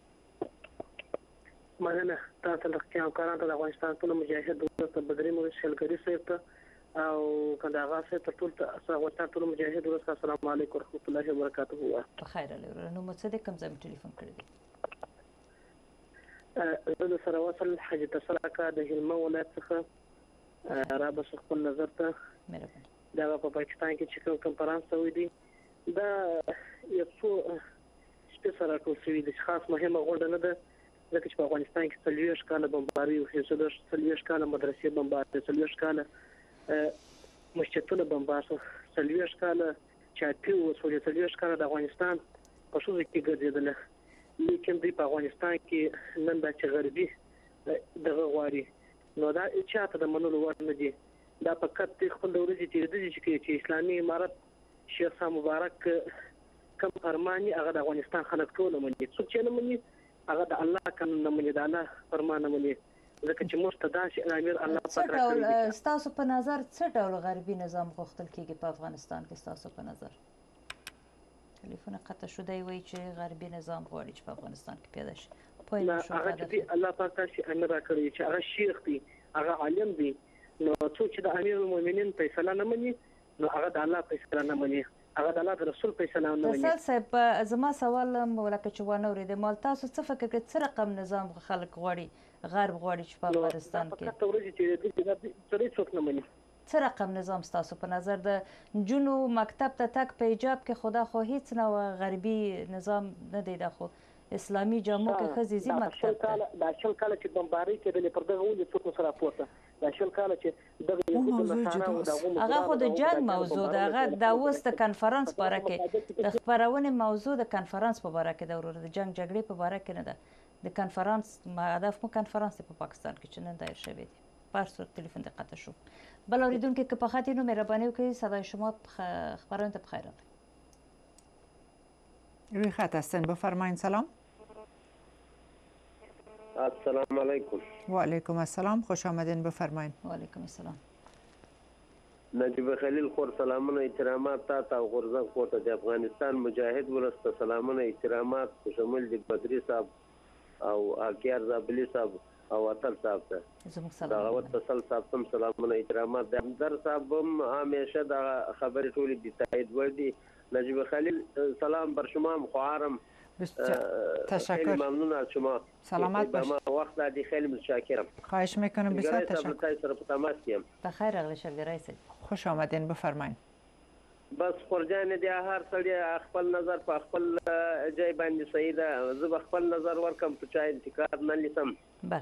مننه تاسو له همکارانو د افغانستان ټول مجاهد ورته بدري مو شلګری صاحب ته او کندهار صاحب ته ټول افغانستان ټول مجاهد ورته السلام علیکم ورحمت الله وبرکاته. بخیر لرو نو متصدق کوم ځای ټلیفون کړی دی زه د سره وصل حج تسلاکا د هلمند ولایت څخه را بس خپل نظر ته مهرباني دا په پاکستان کې چې کوم کنفرانس شوی دی دا یو څو شپې سره ټول شوی دی خاص مهمه غونډه نه ده ځکه چې په افغانستان کې څلوېښت کاله بمباري وشوه څلوېښت کاله مدرسې بمبار څلوېښت کاله مسجدونه بمبار شول څلوېښت کاله چاپي وسولې څلوېښت کاله د افغانستان په ښځو کې ګرځېدله لیکن دوی په افغانستان کې نن دا چې غربي دغه غواړي نو دا چاته د منلو وړ نه دي دا فقط خپل د ورځې تېرېدلې چې اسلامي امارت شیخ صاحب مبارک کوم فرماني هغه د افغانستان خلک ټول مني څوک چې نه مني هغه د الله قانون نه مني د الله فرمان نه مني ځکه چې موږ ته داسې امیر الله پاک راکړي ستاسو په نظر څه ډول غربي نظام غوښتل کېږي په افغانستان کې ستاسو په نظر تلیفون قطع شده وایي چې غربي نظام غواړي چې په افغانستان کې پیدا شي پوه نه شوم هغه چې الله پاک داسې امیر راکړي چې هغه شیخ دی هغه عالم دی نو څوک چې د امیر المؤمنین فیصله نه مني نو هغه د الله فیصله نه مني هغه د الله رسول فیصله نه مني. رسول صاحب زما سوال ولکه چې وانه ورېده مال تاسو څه فکر کوئ څه رقم نظام خلک غواړي غرب غواړي چې په افغانستان کې فقط ورځې چې د څه څوک نه مني څه رقم نظام ستاسو په نظر د نجونو مکتب ته تګ په حجاب کې خو دا خو هیڅ نه غربي نظام نه دی، دا خو اسلامي جامو کې ښځې ځي مکتب ته. دا شل کاله چې بمبارۍ کېدلې پر دغه ولې څوک نسه راپورته، دا شل کاله چې دغه یهودو نصارا او دغه هغه خو د جنګ موضوع ده، هغه دا اوس د کنفرانس په باره کې د خپرونې موضوع د کنفرانس په باره کې ده وروره، د جنګ جګړې په باره کې نه ده. د کنفرانس هدف مو کنفرانس دی په پاکستان کې چې نن دایر شوی دی. په هر صورت تلفن دې قطع شو. بل اورېدونکي که په خط نو مهرباني وکړئ صدای شما خبرونه ته بخیر راغلی. روی خط هستن، بفرمایید. سلام. السلام علیکم. و علیکم السلام، خوش آمدین، بفرمایید. و علیکم السلام. نجیب خلیل خور سلامونه احترامات تا ته او غورځنګ خور ته د افغانستان مجاهد ولس ته سلامونه احترامات په شمول د بدري صاحب او اکیار زابلی صاحب او اتل صاحب ته دا غوت فصل صاحب تم سلامونه احترامات د همدر صاحب هم همیشه دا خبرې ټولې د تایید ور دي. نجیب خلیل سلام بر شما مخوارم. تشکر. ممنون از شما. سلامت باش. وقت دادی خیلی متشکرم. خواهش میکنم. بسیار تشکر. بخیر اغلی شبگرای سید. خوش آمدین، بفرمایید. بس خورجان دی هر سړی خپل نظر په خپل ځای باندې صحیح ده. زه خپل نظر ورکم په چا انتقاد نه لیسم. بله.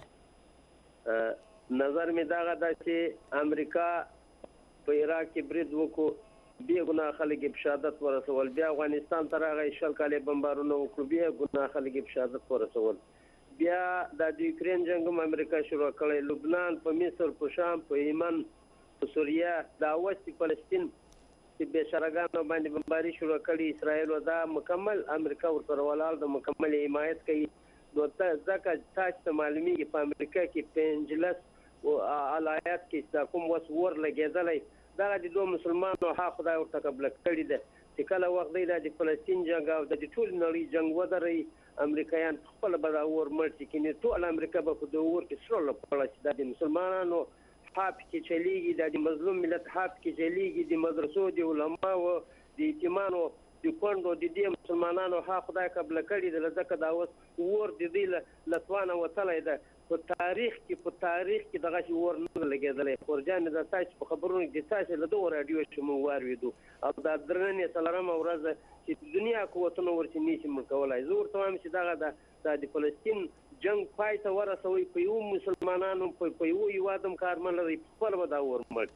نظر می دغه ده چې امریکا په عراق کې برید وکړو، بیا ګناه خلک په شهادت ورسول، بیا افغانستان ته راغی شل کاله بمبارونه وکړو، بیا ګناه خلک په شهادت ورسول، بیا د یوکرین جنگ هم امریکا شروع کړی، لبنان، په مصر، په شام، په یمن، په سوریه، د اوس فلسطین چې بېشرګانو باندې بمباري شروع کړي اسرائیل، دا مکمل امریکا ورسره ولاړ د مکمل حمایت کوي. نو ځکه تاسو ته معلومیږي په امریکا کې پنځلس الایات کې دا کوم وس ور لګېدلی، دغه د دوه مسلمانانو حق خدای ورته قبله کړې ده چې کله وخت دی د فلسطین جنګ او د ټول نړۍ جنګ ودروي، امریکایان خپل به دا اور مړ چې کینې ټول امریکا به په دې اور کې سره لپړه چې د مسلمانانو حق کې چلیږي، د مظلوم ملت حق کې چلیږي، د مدرسو د علماو د یتیمانو د کونډو د دې مسلمانانو حق خدای قبله کړي ده. ځکه دا اوس اور د دې لسوانه وتلی ده په تاریخ کې په تاریخ کې دغه شی ور نه لګېدلی. خورجان د تاسو په خبرونو کې تاسو له دغه راډیو چې مو واورېدو او دا درنې څلورمه ورځ چې دنیا قوتونه ورته نشي مړ کولای. زه ورته وایم چې دغه د فلسطین جنگ پای ته ورسوي، په یو مسلمانانو په یو هېواد هم کار نه لري، خپل به دا اور مړ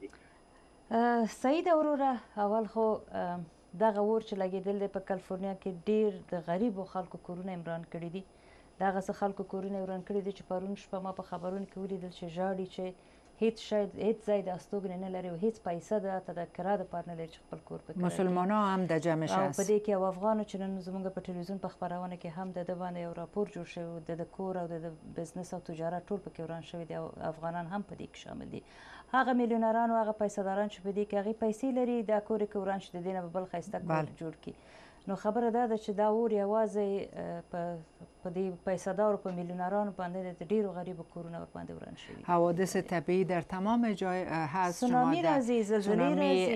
کړي. سعید وروره، اول خو دغه اور چې لګېدل دی په کالیفورنیا کې ډېر د غریبو خلکو کورونه یې وران کړي دي. دغه څه خلکو کورونه یې وران کړي دي چې پرون شپه ما په خبرونو کې ولیدل چې ژاړي چې هیڅ شاید هیڅ ځای د استوګنې نه لري او هیڅ پیسه د ته د کرا دپاره نه لري چې خپل کور پکې مسلمانان هم د جمعش او په دې کې یو افغان چې نن زموږ په ټلویزیون په خپرونه کې هم د ده باندې یو راپور جوړ شوی د د کور او د بزنس او تجارت ټول پکې وران شوي دي او افغانان هم په دې کې شامل دي. هغه میلیونران او هغه پیسهداران چې په دې کې هغې پیسې لري دا کور یې که وران شي د دې نه به بل ښایسته کور جوړ کړي. نو خبره دا ده چې دا اور یوازې په دې پیسه‌دارو په میلیونرانو باندې د ډیرو غریبو کورونه ورباندې وران شوي. حوادث طبیعی در تمام جای هست. سونامی راځي، زلزله راځي.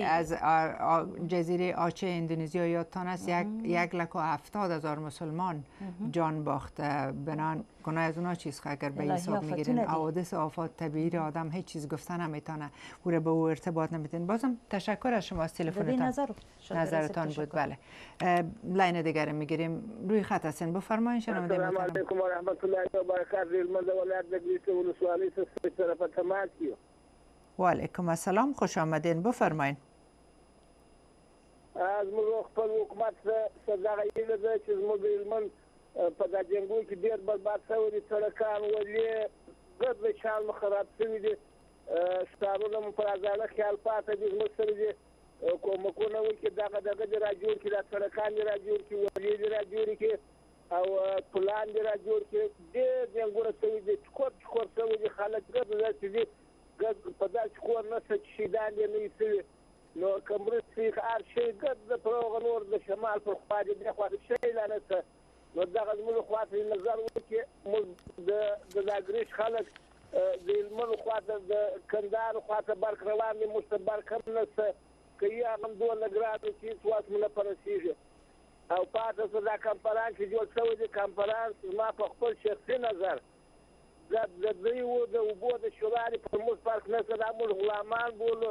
از جزیره آچه اندونزیا یادتان است یک یک لک و هفتاد هزار مسلمان جان باخت. بنان گناه از اونا چیز اگر به حساب میگیرین حوادث آفات طبیعی را آدم هیچ چیز گفتن نمیتونه، او را به او ارتباط نمیتین. بازم تشکر از شما از تلفنتان، نظرتان بود. بله لاین دیگر میگیریم. روی خط هستین، بفرمایید. شنونده السلام علیکم و رحمت الله و برکاته. المنده ولایت دگلیس ولسوالی سه طرف تماس کیو. و علیکم السلام، خوش آمدین، بفرمایید. از موږ خپل حکومت څخه غوښتنه ده چې زموږ علمن په دا جنګونو کې ډېر برباد شوي دي، سړکان ولې ګرد د چال خراب شوي دي، ښارونه مو پر ازاله خیال پاته دي، زموږ سره دي کومکونه وکړي دغه دغه دې راجوړ کړي، دا سړکان دې راجوړ کړي، ولې دې راجوړ کړي او پلان دې راجوړ کړي. ډېر جنګونه شوي دي، چکور چکور شوي دي، خلک ګرد داسې دي ګرد په داسې کور نشته چې شهیدان دې نه وي شوي. نو که مرستې هر شی ګرد د پر هغه نور د شمال پر خوا دې دې خوا د شی لا نشته. نو دغه زموږ خوا ته نظر وکړي، موږ د داګریش خلک د هلمند خوا ته د کندهار خوا ته برق روان دي، موږ ته برق هم نشته، که یې هغه هم دونه ګران دي چې هېڅ وخت مو نه پرسېږي. او پاته څه دا کنفرانس چې جوړ شوی دی، کنفرانس زما په خپل شخصي نظر د دوی و د اوبو د شورا پر موږ فرق نشته، دا موږ غلامان بولو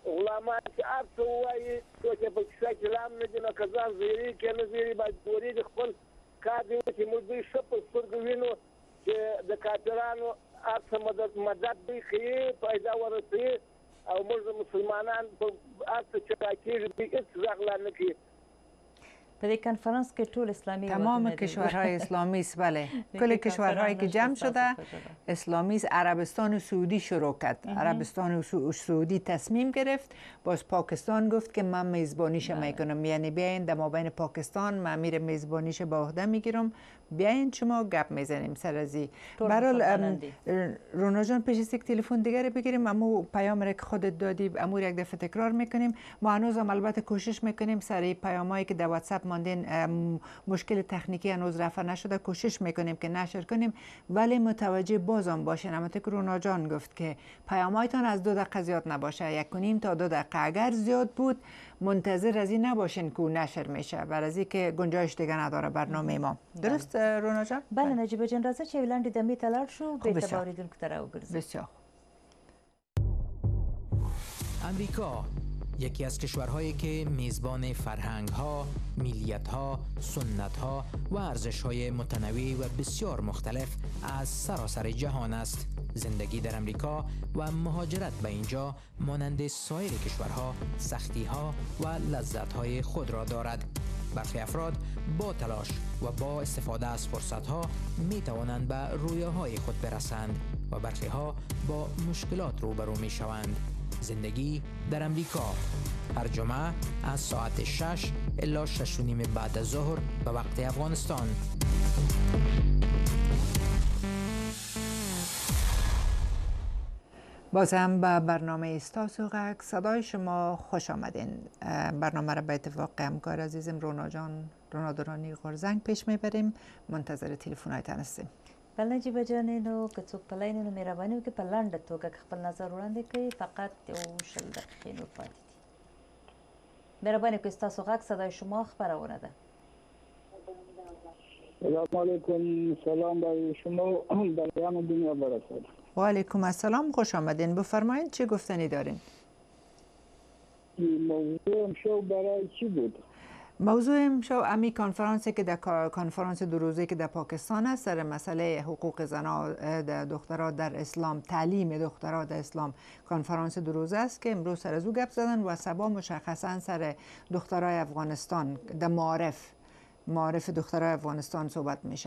غلامان چې هر څه ووایي څوک یې په کیسه کې رام نه دي نو که ځان زیري کې نه زیري باید پورېږي خپل کار دی چې موږ دوی ښه په سترګو وینو چې د کافرانو هر څه مدد دوی ښیي فایده ورسوي او موږ د مسلمانان په هر څه چې راکېږي دوی هېڅ غږ لا نه کوي. در این کنفرانس که طول اسلامی تمام کشورهای اسلامی است. بله کل کشورهایی که جمع شده اسلامی است. عربستان و سعودی شروع کرد. عربستان و سعودی تصمیم گرفت، باز پاکستان گفت که من میزبانیش میکنم، یعنی بیاین در مابین پاکستان من میره میزبانیش به عهده میگیرم، بیاین شما گپ میزنیم سر ازی. برحال رونا جان پیش از یک تلفن دیگه بگیریم، امو پیام را که خودت دادی امو یک دفعه تکرار میکنیم. ما هنوز هم البته کوشش میکنیم سر پیامایی که در واتساپ ماندین مشکل تکنیکی هنوز رفع نشده، کوشش میکنیم که نشر کنیم، ولی متوجه بازم باشین. البته که رونا جان گفت که پیامایتان از دو دقیقه زیاد نباشه، یک و نیم تا دو دقیقه. اگر زیاد بود منتظر از این نباشین که نشر میشه، برای از که گنجایش دیگه نداره برنامه ما. درست رونا جان؟ بله نجیب جان، راځه چې ولاندې دمې ته لاړ شو، بیرته به اورېدونکو ته راوګرځو. بسیار. امریکا یکی از کشورهایی که میزبان فرهنگ‌ها، ملیت‌ها، سنت‌ها و ارزش‌های متنوع و بسیار مختلف از سراسر جهان است. زندگی در امریکا و مهاجرت به اینجا مانند سایر کشورها سختی‌ها و لذت‌های خود را دارد. برخی افراد با تلاش و با استفاده از فرصت‌ها می‌توانند به رویاهای خود برسند و برخی ها با مشکلات روبرو می‌شوند. زندگی در امریکا هر جمعه از ساعت شش الی شش و نیم بعد از ظهر به وقت افغانستان. بازم به برنامه استاسو غک صدای شما خوش آمدین. برنامه را به اتفاق همکار عزیزم رونا جان رونا درانی غورزنگ پیش میبریم. منتظر تلفن‌هایتان هستیم. بله نجیب جان، نو که څوک په لاین نو مهرباني وکړئ په لنډه توګه خپل نظر وړاندې کړئ، فقط یو شل دقیقې نور پاتې دي. مهرباني وکړئ ستاسو غږ صدای شما خپرونه ده. سلام علیکم، سلام برای شما در تمام دنیا برسد. و علیکم السلام، خوش آمدین. بفرمایید چه گفتنی دارین؟ موضوع شو برای چی بود؟ موضوع امشب امی کنفرانسی که در کنفرانس دو روزه که در پاکستان است در مسئله حقوق زنها دخترها در اسلام، تعلیم دخترها در اسلام، کنفرانس دو روزه است که امروز سر از او گپ زدن و سبا مشخصا سر دخترای افغانستان در معارف معارف دخترای افغانستان صحبت میشه.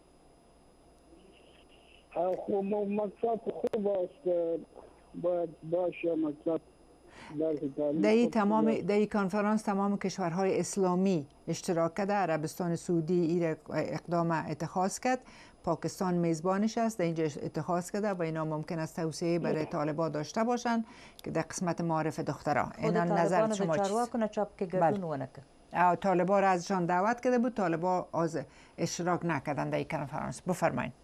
خب مقصد خوب است، باید باشه مقصد. در این تمام در این کنفرانس تمام کشورهای اسلامی اشتراک کرده. عربستان سعودی این اقدام اتخاذ کرد، پاکستان میزبانش است، در اینجا اتخاذ کرده و اینا ممکن است توصیه برای طالبان داشته باشند که در قسمت معارف دخترها. اینا نظر شما چیست؟ طالبان را ازشان دعوت کرده بود، طالبان از اشتراک نکردند در این کنفرانس. بفرمایید.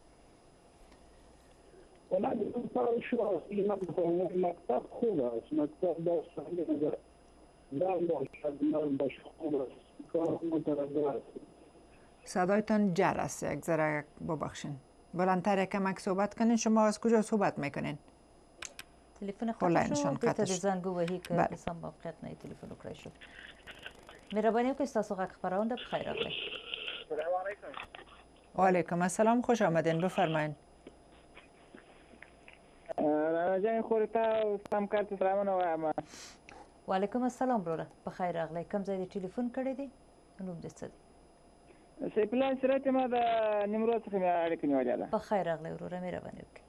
مکتب خوب است، مکتب در صحیح در باشد خوب است، کار مترقی است. صدایتان جر است، یک ذره ببخشین بلندتر کمک صحبت کنین. شما از کجا صحبت میکنین؟ تلفن خطا شو، بیتا دی زنگو وحی که بسام موقعیت نای تلفن اکرای شد. مهربانی که استاسو غک خبرانده بخیر آقای. سلام علیکم. و علیکم السلام، خوش آمدین. بفرمایید. راجع خورتا سلام کارت سلامونه وایم. و علیکم السلام وروره، بخیر راغلی. کوم ځای دې ټلیفون کړی دی؟ نوم دې څه دی؟ سیف الله سرت ما د نیمروز څخه مې اړیکه نیولې ده. بخیر راغلی وروره، مهرباني وکړئ.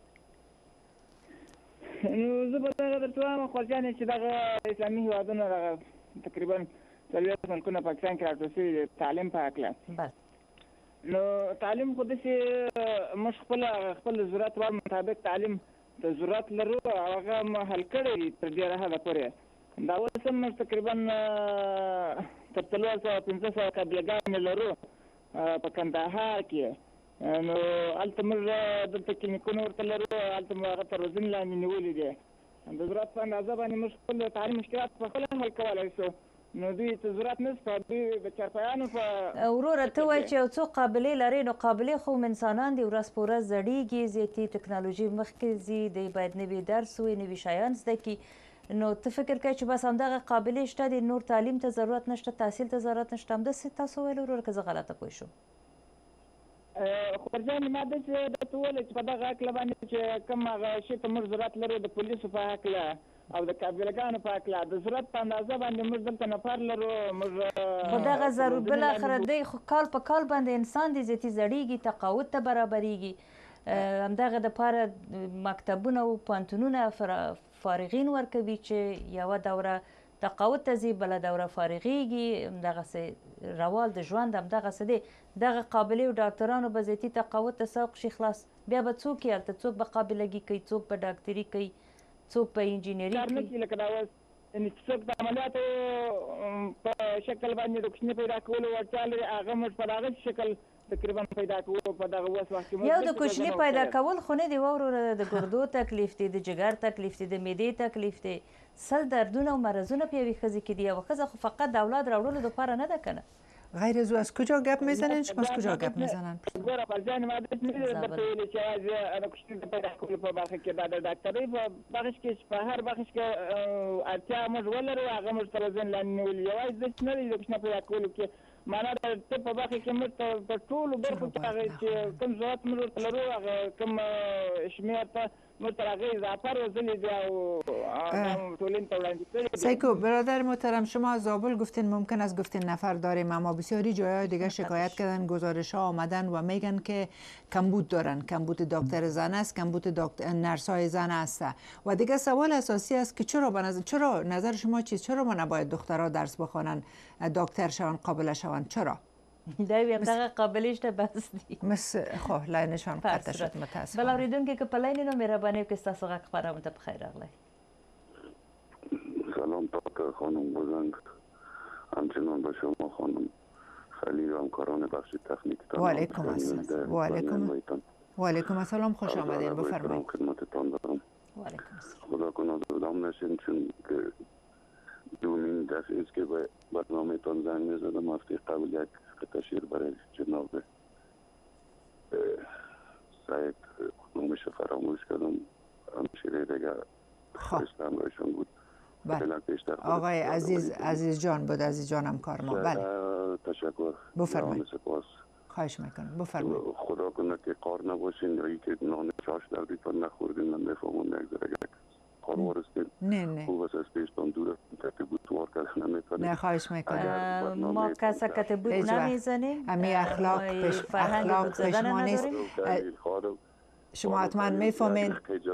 نو زه به دغه درته وایم خورجانې چې دغه اسلامي هېوادونه دغه تقریبا څلوېښت ملکونه پاکستان کې راټول شوي دي تعلیم په هکله. بله. نو تعلیم خو داسې موږ خپله خپل ضرورت وړ مطابق تعلیم د ضرورت لرو او هغه حل کړی تر ډېره حده پورې. دا اوس هم موږ تقریبا تر څلور سوه پنځه سوه قابلګانې لرو په کندهار کې. نو هلته موږ دلته کلینیکونه ورته لرو، هلته مو هغه تر روزنې لاندې نیولي دي. د ضرورت په اندازه باندې موږ خپل تعلیم مشکلات په خپله حل کولی شو. نو دوی ته ضرورت نشته، دوی د چارپایانو په وروره ته وایې چې یو څو قابلې لرې، نو قابلې خو انسانان دي ورځ په ورځ زړېږي، زیاتې ټکنالوژي مخکې ځي، دی باید نوي درس وي، نوي شیان زده کړي. نو ته فکر کوي چې بس همدغه قابلیت شته دی، نور تعلیم ته ضرورت نشته، تحصیل ته ضرورت نشته، همداسې تاسو ویل ورور که زه غلطه پوه شم؟ خبرجان ما داسې درته وویل چې په دغه هکله باندې چې کوم هغه شي ته موږ ضرورت لرو د پولیسو په هکله او د قابلګانو په هکله د ضرورت په اندازه باندې موږ دلته نفر لرو. موږ خو دغه ضرور بالاخره دی خو کال په کال باندې انسان دی زیاتي زړیږي، تقاعد ته برابریږي. همدغه دپاره مکتبونه او پوهنتونونه فارغین ورکوي چې یوه دوره تقاعد ته ځي، بله دوره فارغیږي. همدغسې روال د ژوند همدغسې دی. دغه قابلې ډاکټرانو به زیاتي تقاعد ته سوق شي خلاص، بیا به څوک یې هلته څوک به قابلګي کوي، څوک به ډاکټري کوي، څوک به انجینري کار نه کوي. لکه دا اوس یعنې چې څوک د عملیاتو په شکل باندې د کوچني پیدا کولو وړتیا لري، هغه موږ په دغه شکل تقریبا پیدا کوو په دغه اوس وخت کې. یو د کوچني پیدا کول خو نه دی وروره، د ګردو تکلیف دی، د جګر تکلیف دی، د معدې تکلیف دی، سل دردونه و مرضونه په یوې ښځې کې دي. یوه ښځه خو فقط د اولاد راوړلو دپاره نه ده که نه. غیر از او از کجا گپ میزنن؟ شما از کجا گپ میزنن؟ ګوره فرزان ما داسې نه دی درته ویلي چې یوازې د کوچني د پیدا کولو په برخه کې دا د ډاکټرۍ په بخش کې چې په هر بخش کې اړتیا موږ ولرو هغه موږ تر ذهن لاندې نیولي. یوازې داسې نه دی د کوچني پیدا کولو کې معنا د طب په برخه کې موږ په ټولو برخو کې هغه چې کوم ضرورت موږ ورته لرو هغه کوم شمېر ته موږ تر هغې اضافه روزلي دي او ټولنې ته وړاندې کړي. سیکو برادر محترم، شما از زابل گفتین ممکن است گفتین نفر داریم، اما بسیاری جاهای دیگه شکایت کردن، گزارش ها آمدن و میگن که کمبود دارن، کمبود دکتر زن است، کمبود دکتر نرسای زن است. و دیگه سوال اساسی است که چرا به نظر چرا نظر شما چیست؟ چرا ما نباید دخترها درس بخوانن، دکتر شوند، قابل شوند؟ چرا؟ دا هم دغه قابلیت شته بس دی. مس خو لاینشان قطع شد متاسفم. بل اوریدونکي که په لاین نو مهرباني وکړئ ستاسو غږ خپرونه ته بخیر راغلی. سلام پاک خانم بزرگ، همچنان به شما خانم خلیل و همکاران بخش تکنیکتان. و علیکم السلام. و علیکم و علیکم السلام، خوش آمدین، بفرمایید. خدمتتان دارم. و علیکم السلام. خدا کنه دادم نشین چون که دومین دفعه است که به برنامه تان زنگ میزدم. هفته قبل یک قطعه شعر برای جناب سعید خانومش فراموش کردم، همشیره دیگه خواست همراهشون بود. آقای عزیز عزیز جان بود، عزیز جانم کار ما. بله تشکر، بفرمایید. سپاس. خواهش میکنم، بفرمایید. خدا کنه که قار نباشین یا اینکه نان چاش در بیتان نخوردین. من میفهمم نگذره قار ورستین. نه نه خوب است از پیشتان دور کتی بود توار کردن نمیتونیم. نه خواهش میکنم. ما کسا کتی بود نمیزنیم. امی اخلاق پیش اخلاق پیشما نیست. شما حتما میفهمین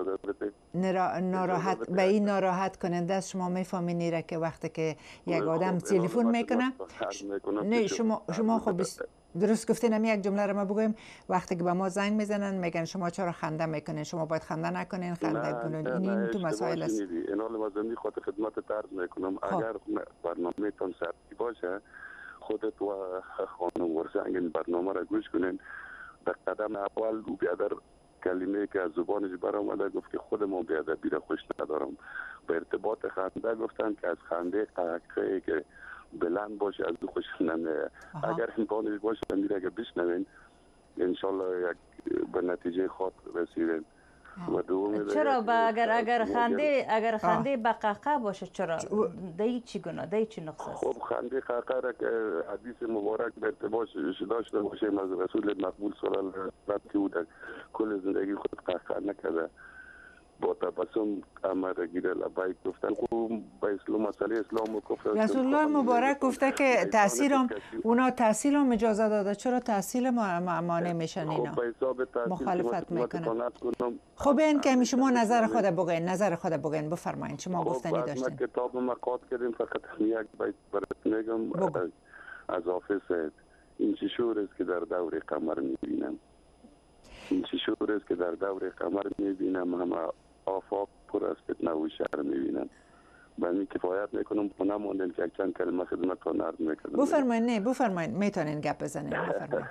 ناراحت به این ناراحت کننده است. شما میفهمین ایره که وقتی که یک آدم تلفن میکنه نه شما شما خب درست گفتین. هم یک جمله رو ما بگویم، وقتی که به ما زنگ میزنن میگن شما چرا خنده میکنین، شما باید خنده نکنین، خنده کنین. این تو مسائل است. اینال مزمی خاطر خدمت طرز میکنم. اگر برنامه تان سرتی باشه خودت و خانم ورزنگ برنامه را گوش کنین. در قدم اول او بیادر کلمه که از زبانش برآمده گفت که خود ما بیادبی را خوش ندارم. به ارتباط خنده گفتن که از خنده قهقه‌ای که بلند باشه از دو خوش نمیاد. اگر امکانش باشه میره اگر بشنوین انشالله یک به نتیجه خاط رسیدین. و دوم چرا با اگر اگر خنده اگر خنده با قهقه باشه چرا دای چی گناه دای چی نقص است؟ خب خنده قهقه را که حدیث مبارک به ارتباط داشته باشه از رسول مقبول صلی الله علیه و آله که در کل زندگی خود قهقه نکرده، با تبسم امر گیره لبیک گفتن. خوب با اسلام مسئله اسلام و کفر رسول الله مبارک گفته که تحصیل هم اونا تحصیل هم اجازه داده، چرا تحصیل ما مانع میشن اینا؟ مخالفت میکنن. خب این که شما نظر خود بگین، نظر خود بگین، بفرمایید. شما گفتنی داشتین. کتاب مقاد کردیم فقط یک بیت برات میگم از حافظ. این چه شعر است که در دور قمر میبینم، این چه شعر است که در دور قمر میبینم، همه آفاق پر از فتنه و شر میبینم. من کفایت میکنم که نماندن که چند کلمه خدمتتان عرض میکنم. بفرمایید. نه بفرمایید، میتونین گپ بزنین. بفرمایید.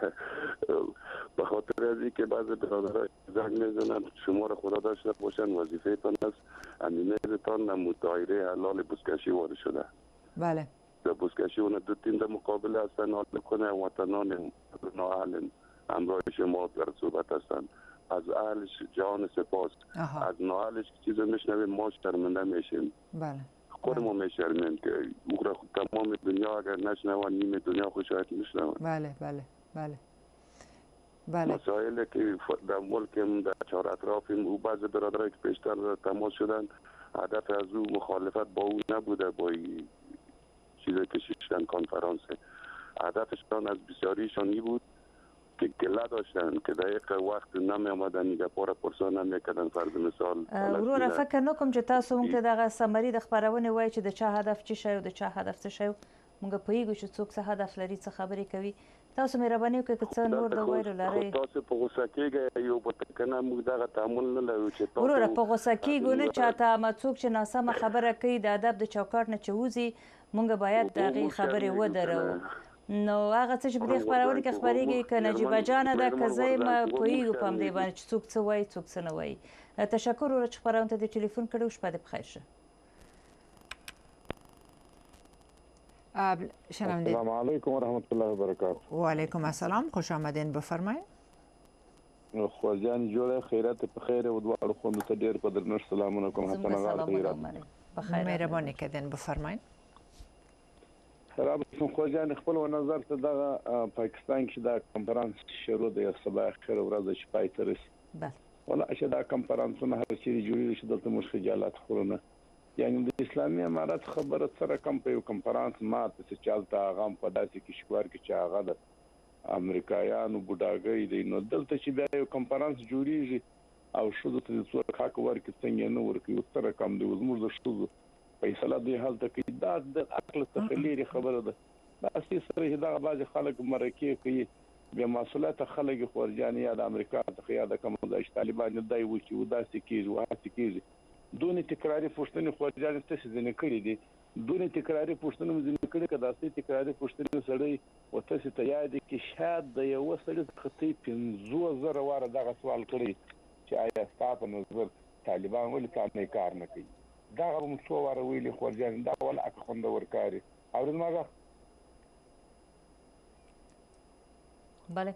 به خاطر از اینکه بعضی برادرها زنگ میزنن شما را خدا داشته باشن، وظیفه تان است امیرتان نمود دایره حلال بزکشی وارد شده. بله. در بزکشی اون دو تیم در مقابل هستن، حال کنه وطنان نااهل همراه شما در صحبت هستن. از اهلش جان سپاس. از نااهلش که چیز میشنویم ما شرمنده میشیم. بله. خود ما میشرمیم که او را تمام دنیا اگر نشنوان نیم دنیا خود شاید میشنوان. بله بله بله. بله. مسائلی که در ملکم در چهار اطرافیم او بعض برادرایی که پیشتر تماس شدن هدف از او مخالفت با او نبوده با چیزی که شیشتن کنفرانس. هدفشان از بسیاریشان ای بود که گله داشتن که دقیق وقت نمی آمدن نگه پاره پرسان نمی کردن. فرض مثال ورور فکر نکم چې تاسو مونږ ته دغه سمري د خبرونه وایي چې د چا هدف چی شي او د چا هدف څه شي مونږ پوهیږو چې څوک څه هدف لري څه خبرې کوي. تاسو مهرباني وکړئ که څه نور د وایرو لري. تاسو په غوسه کېږئ یو په کنه موږ دغه تعامل نه لرو چې تاسو ورور په غوسه کېږو نه چاته ما څوک چې ناسمه خبره کوي د ادب د چوکاټ نه چوزي مونږ باید دغه خبرې ودرو. نو هغه څه چې په دې خبرونه کې خبرېږي که نجیبه جانه ده که زه یم پوهېږو په همدې باندې چې څوک څه وایي څوک څه نه وایي. تشکر وروره چې خپرونه ته دې ټلیفون کړی و. شپه دې بخیر شه. السلام علیکم و رحمت الله و برکاته. و علیکم السلام. خوش آمدین. بفرمایید. خوږیان جوړه خیرات په خیر او دواړو خوندو ته ډېر په درنښت سلامونه کوم. حسن آغا خیرات. مهرباني کردین. بفرمایید. خراب سم خوږیان خپل نظر ته دغه پاکستان کې دا کنفرانس شروع دی سبا اخر ورځ چې پای ته رسي. بله. ولا چې دا کنفرانسونه هر چیرې جوړېږي چې دلته موږ خجالت خورو. یعنی د اسلامي امارت خبره سره کم په یو کنفرانس ماته چې چالتہ هغه په داسې کې شکوار کې چې هغه د امریکایانو بوډاګۍ دی نو دلته چې بیا یو کنفرانس جوړیږي او ښځو ته د څوک حق ورکړي څنګه نه ورکړي سره کم دی زموږ د ښځو فیصله دی هلته کې دا د عقل څخه لري خبره ده. داسې سره چې دغه بعضې خلک مرکې کوي بې مسؤلیته خلک یې خورجانې یا د امریکا څخه یا د کوم ځای چې طالبان دای وکړي و داسې کېږي و هسې کېږي. دونې تکراري پوښتنې خورجانې تاسې ځینې کړي دي. دونې تکراري پوښتنې مو ځینې کړي که داسې تکراري پوښتنې سړی و تاسې ته یاد دی کې شاید د یوه سړي څخه تی پنځوس زره واره دغه سوال کړی چې آیا ستا په نظر طالبان ولې تا نه کار نه کوي. دغه به مو څو واره ویلي خورجانې دا ولعکه خوندور کار یې. اورېد ما غږ؟ بله.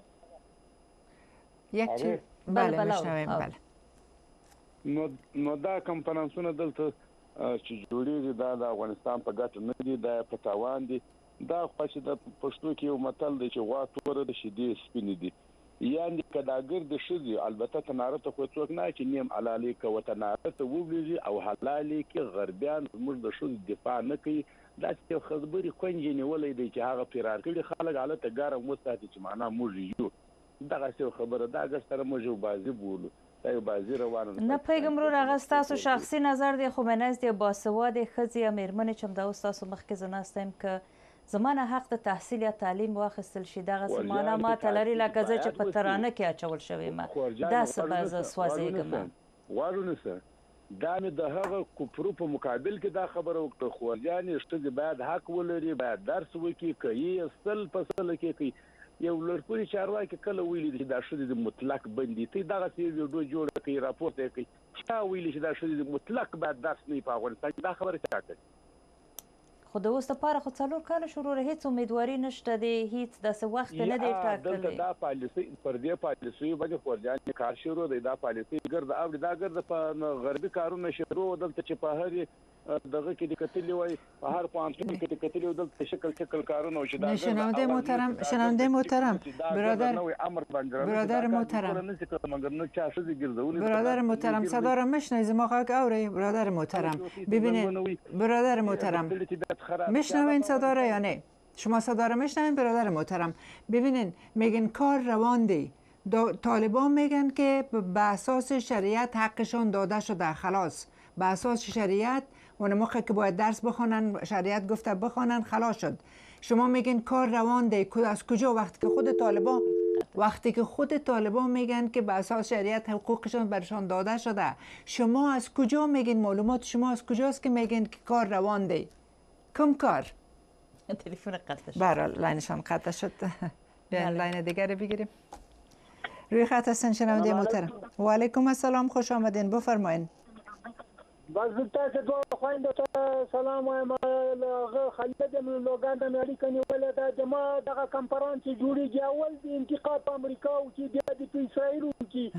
یک چیز بله میشنویم. بله. نو نو دا کنفرانسونه دلته چې جوړېږي دا د افغانستان په ګټه نه دي دا په تاوان دي. دا خو چې د پښتو کې یو متل دی چې غوا توره ده شیدې سپینې دي. یعنې که دا ګردې ښځې البته تناره ته خو څوک نه چې نیم حلالې که و تناره ته وبلېږي او حلالې کې غربیان زموږ د ښځو دفاع نه کوي. داسې یو خزبري کونج یې نیولی دی چې هغه فرار کړي خلک هلته ګرم وساتي چې معنا موږ یو. دغسې یو خبره دا ګر سره موږ یو بازي بولو. دا یو بازي روانه نه پوهېږم ورور هغه ستاسو شخصي نظر دی خو به نزد یو باسوادې ښځې یا مېرمنې چې همدا اوس ستاسو مخکې زه ناسته یم که زما نه حق د تحصیل یا تعلیم واخیستل شي دغسې معنا ماته لري لکه زه چې په ترانه کې اچول شوې یم. داسې به زه سوځېږم. غوږ ونیسه. دا مې د هغه کفرو په مقابل کې دا خبره وکړه خورجانې ښځې باید حق ولري باید درس وکړي که یې سل په سله کې کوي. یو لړپوړي چارواکي کله ویلي چې دا ښځې د مطلق بندي ته دغسې یو ویډیو جوړه کوي راپورته یې کوي چا ویلي چې دا ښځې د مطلق باید درس نه وي په افغانستان کې دا خبره چا کوي. خو د اوس دپاره خو څلور کاله شو وروره هېڅ امیدواري نشته دی هېڅ داسې وخت نه دی ټاکلی. دا پالیسۍ پر دې پالیسیو باندې خورجانې کار شروع دی. دا پالیسۍ ګرده اوري دا ګرده په غربي کارونه شروع دلته چې په هرې دغه کې د کتلې وای په هر پوهنتون کې د کتلې و دلته شکل شکل کارونه چې دا شنونده محترم شنونده محترم برادر برادر محترم برادر محترم صدا را میشنوید ما غږ اوري برادر محترم ببینید برادر محترم میشنوید صدا را یا نه شما صدا را میشنوید برادر محترم ببینید میگن کار روان دی طالبان میگن که به اساس شریعت حقشان داده شده خلاص به اساس شریعت اون موقع که باید درس بخونن شریعت گفته بخونن خلاص شد. شما میگین کار روان ده از کجا وقتی که خود طالبان وقتی که خود طالبان میگن که به اساس شریعت حقوقشون برشان داده شده شما از کجا میگین معلومات شما از کجاست که میگین که کار روان ده کم کار تلفن قطع شد برای لاینشان قطع شد بیاین لاین دیگر بگیریم روی خط هستن شنونده محترم و علیکم السلام خوش آمدین بفرمایین بس تاسو دوه خويندو ته سلام وایم هغه خالد لوګان د امریکا نیولې ده چې ما دغه کنفرانس جوړیږي اول د انتقاد په امریکا او چې بیا د اسرائیل او چې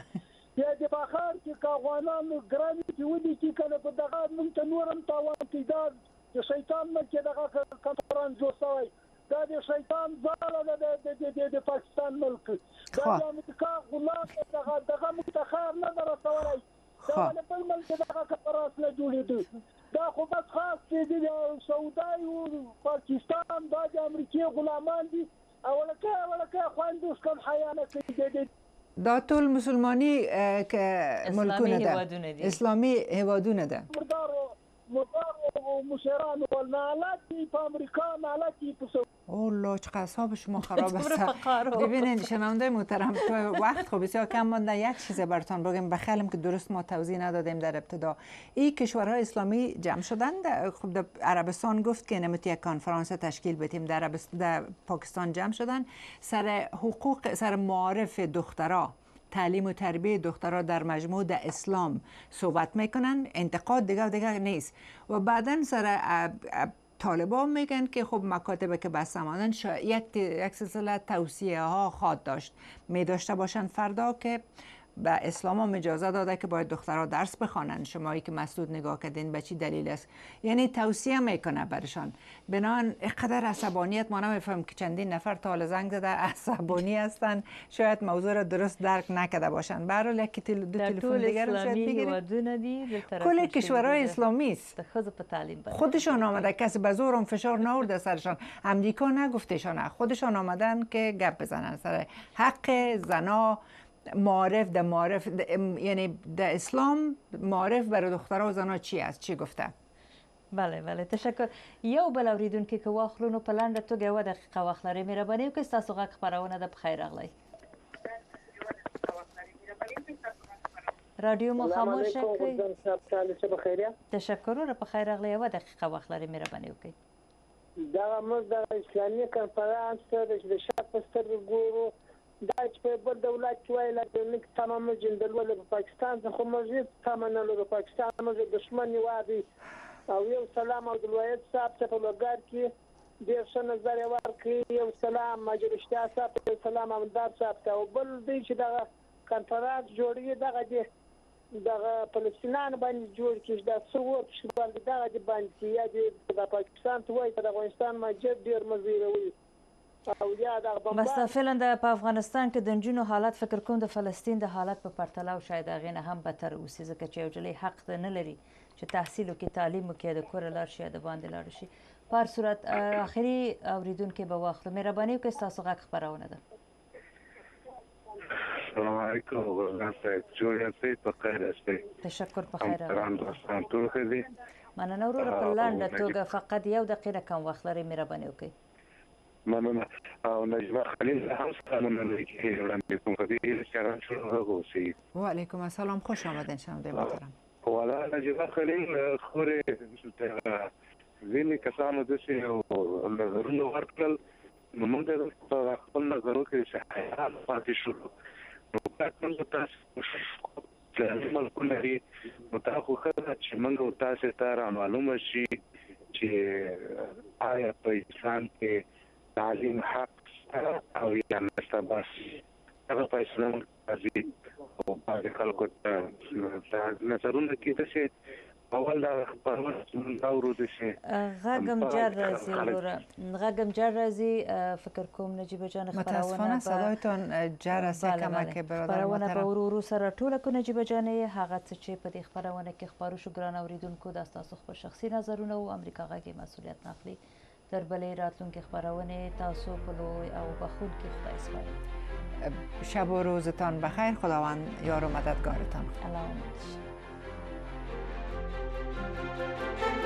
یا د فخر چې افغانان ګران چې ودی چې کنه په دغه موږ ته نورم تاوان کیدار د شیطان نه چې دغه کنفرانس جوړ شوی دا د شیطان ځاله د د پاکستان ملک دا د امریکا غلام دغه دغه متخار نه درسولای دا له بل ملک دغه کنفرانس نه جوړېدو دا خو بس خاص چې د سعودي او پاکستان دا د امریکای غلامان دي او ولکه ولکه خواندوس کوم حیا نه کوي دا ټول مسلمانی ملکونه ده اسلامي هیوادونه ده مدار و مشیران و نالتی په امریکا نالتی په اوه چقدر اعصاب شما خراب است. ببینید شنونده محترم وقت خب بسیار کم مانده. یک چیز براتون بگم بخیلم که درست ما توضیح ندادیم در ابتدا. این کشورهای اسلامی جمع شدن. خب در عربستان گفت که نمیتی یک کنفرانس تشکیل بدیم. در در پاکستان جمع شدن سر حقوق سر معارف دخترها، تعلیم و تربیه دخترها در مجموع در اسلام صحبت میکنن. انتقاد دیگه دیگه نیست. و بعدن سر طالبان میگن که خب مکاتب که بس مانند یک یک سلسله توصیه ها خواد داشت می داشته باشن فردا که به اسلام هم اجازه داده که باید دخترها درس بخوانند. شمایی که مسدود نگاه کردین به چی دلیل است؟ یعنی توصیه میکنه برشان. بنان اینقدر عصبانیت ما نمیفهم که چندین نفر تا حالا زنگ زده عصبانی هستن، شاید موضوع را درست درک نکرده باشن. به هر حال یکی تل دو تلفن دیگر رو شاید بگیریم. کل کشورهای اسلامی است. خودشان آمده، کسی به زورم فشار نورده سرشان. امریکا نگفتشان، خودشان آمدن که گپ بزنن سر حق زنا. معارف در معارف یعنی در اسلام معارف برای دخترها و زنها چی است؟ چی گفته؟ بله بله تشکر. یو بل اوریدونکي که واخلو نو په لنډه توګه یوه دقیقه وخت لرئ. مهرباني وکړئ ستاسو غږ خپرونه ده. په خیر راغلی. رادیو مو خاموش کړئ. تشکرونه. په خیر راغلی. یوه دقیقه وخت لرئ. مهرباني وکړئ. دغه موږ د اسلامي کنفرانس د شاک په سترګو ګورو. دا چې په بل دولت کې وایي لکه نک تمام جندلول په پاکستان څخه موږ تمامنلو په پاکستان موږ دشمن وادي او یو سلام او دلویت صاحب ته په لګار کې ډیر څه نظر ورکړي. یو سلام مجلسیا صاحب ته سلام امداد صاحب ته او بل دی چې دا کنفرانس جوړي دغه دی دغه فلسطینیان باندې جوړ کړي دا څو ورته باندې دغه دی باندې یا د پاکستان ته وایي د افغانستان مجد ډیر مزیروي. مستفلا د په افغانستان کې د نجونو حالت فکر کوم د فلسطین د حالت په پرتله او شاید هغې نه هم بدتر اوسي ځکه چې یو نجلۍ حق نه لري چې تحصیل وکړي، تعلیم وکړي، د کوره لاړ شي، د باندې لاړ شي. په هر صورت آخري اوریدونکي به واخلو. مهرباني وکړئ ستاسو غږ خپرونه ده. السلام علیکم ګلان صاحب. جوړ یاستئ؟ په خیر یاستئ؟ تشکر. په خیر راغلاست. ټول ښه دي؟ مننه وروره. په لنډه توګه فقط یو دقیقه کم وخت لرئ. مهرباني وکړئ. مننه. او نجمه خلیل هم سلامونه لیکي وړاندې کوم په دې چاران شروع غوسي. و علیکم السلام. خوش آمدین شنونده محترم. والا نجمه خلیل خوري ځینې کسانو داسې نظرونه ورکړل نو موږ د خپل نظرونو کې شایعات پاتې شو. نو موږ تاسو د ملکونه لري نو تاسو خو چې موږ تاسو ته را معلومه شي چې آیا په انسان کې تعلیم حق او یا نشته. بس هغه په اسلام راځي او په خلکو ته نظرونه کې داسې اول دا خبرونه اورو دي. غږم جر راځي وروره. غږم جر راځي. فکر کوم نجیبه جان متاسفانه صدایتان جر است. کمک برادر خبرونه به ورو سره ټوله کو نجیبه جان هغه څه چې په دې خبرونه کې خبرو شو ګران اوریدونکو د تاسو خپل شخصي نظرونه او امریکا غږی مسؤلیت ناخلي. در بلې راتلونکي خبرونه تاسو په لوی او بخون کې خدای سپارم. شب و روزتان بخیر. خداوند یار و مددگارتان. الله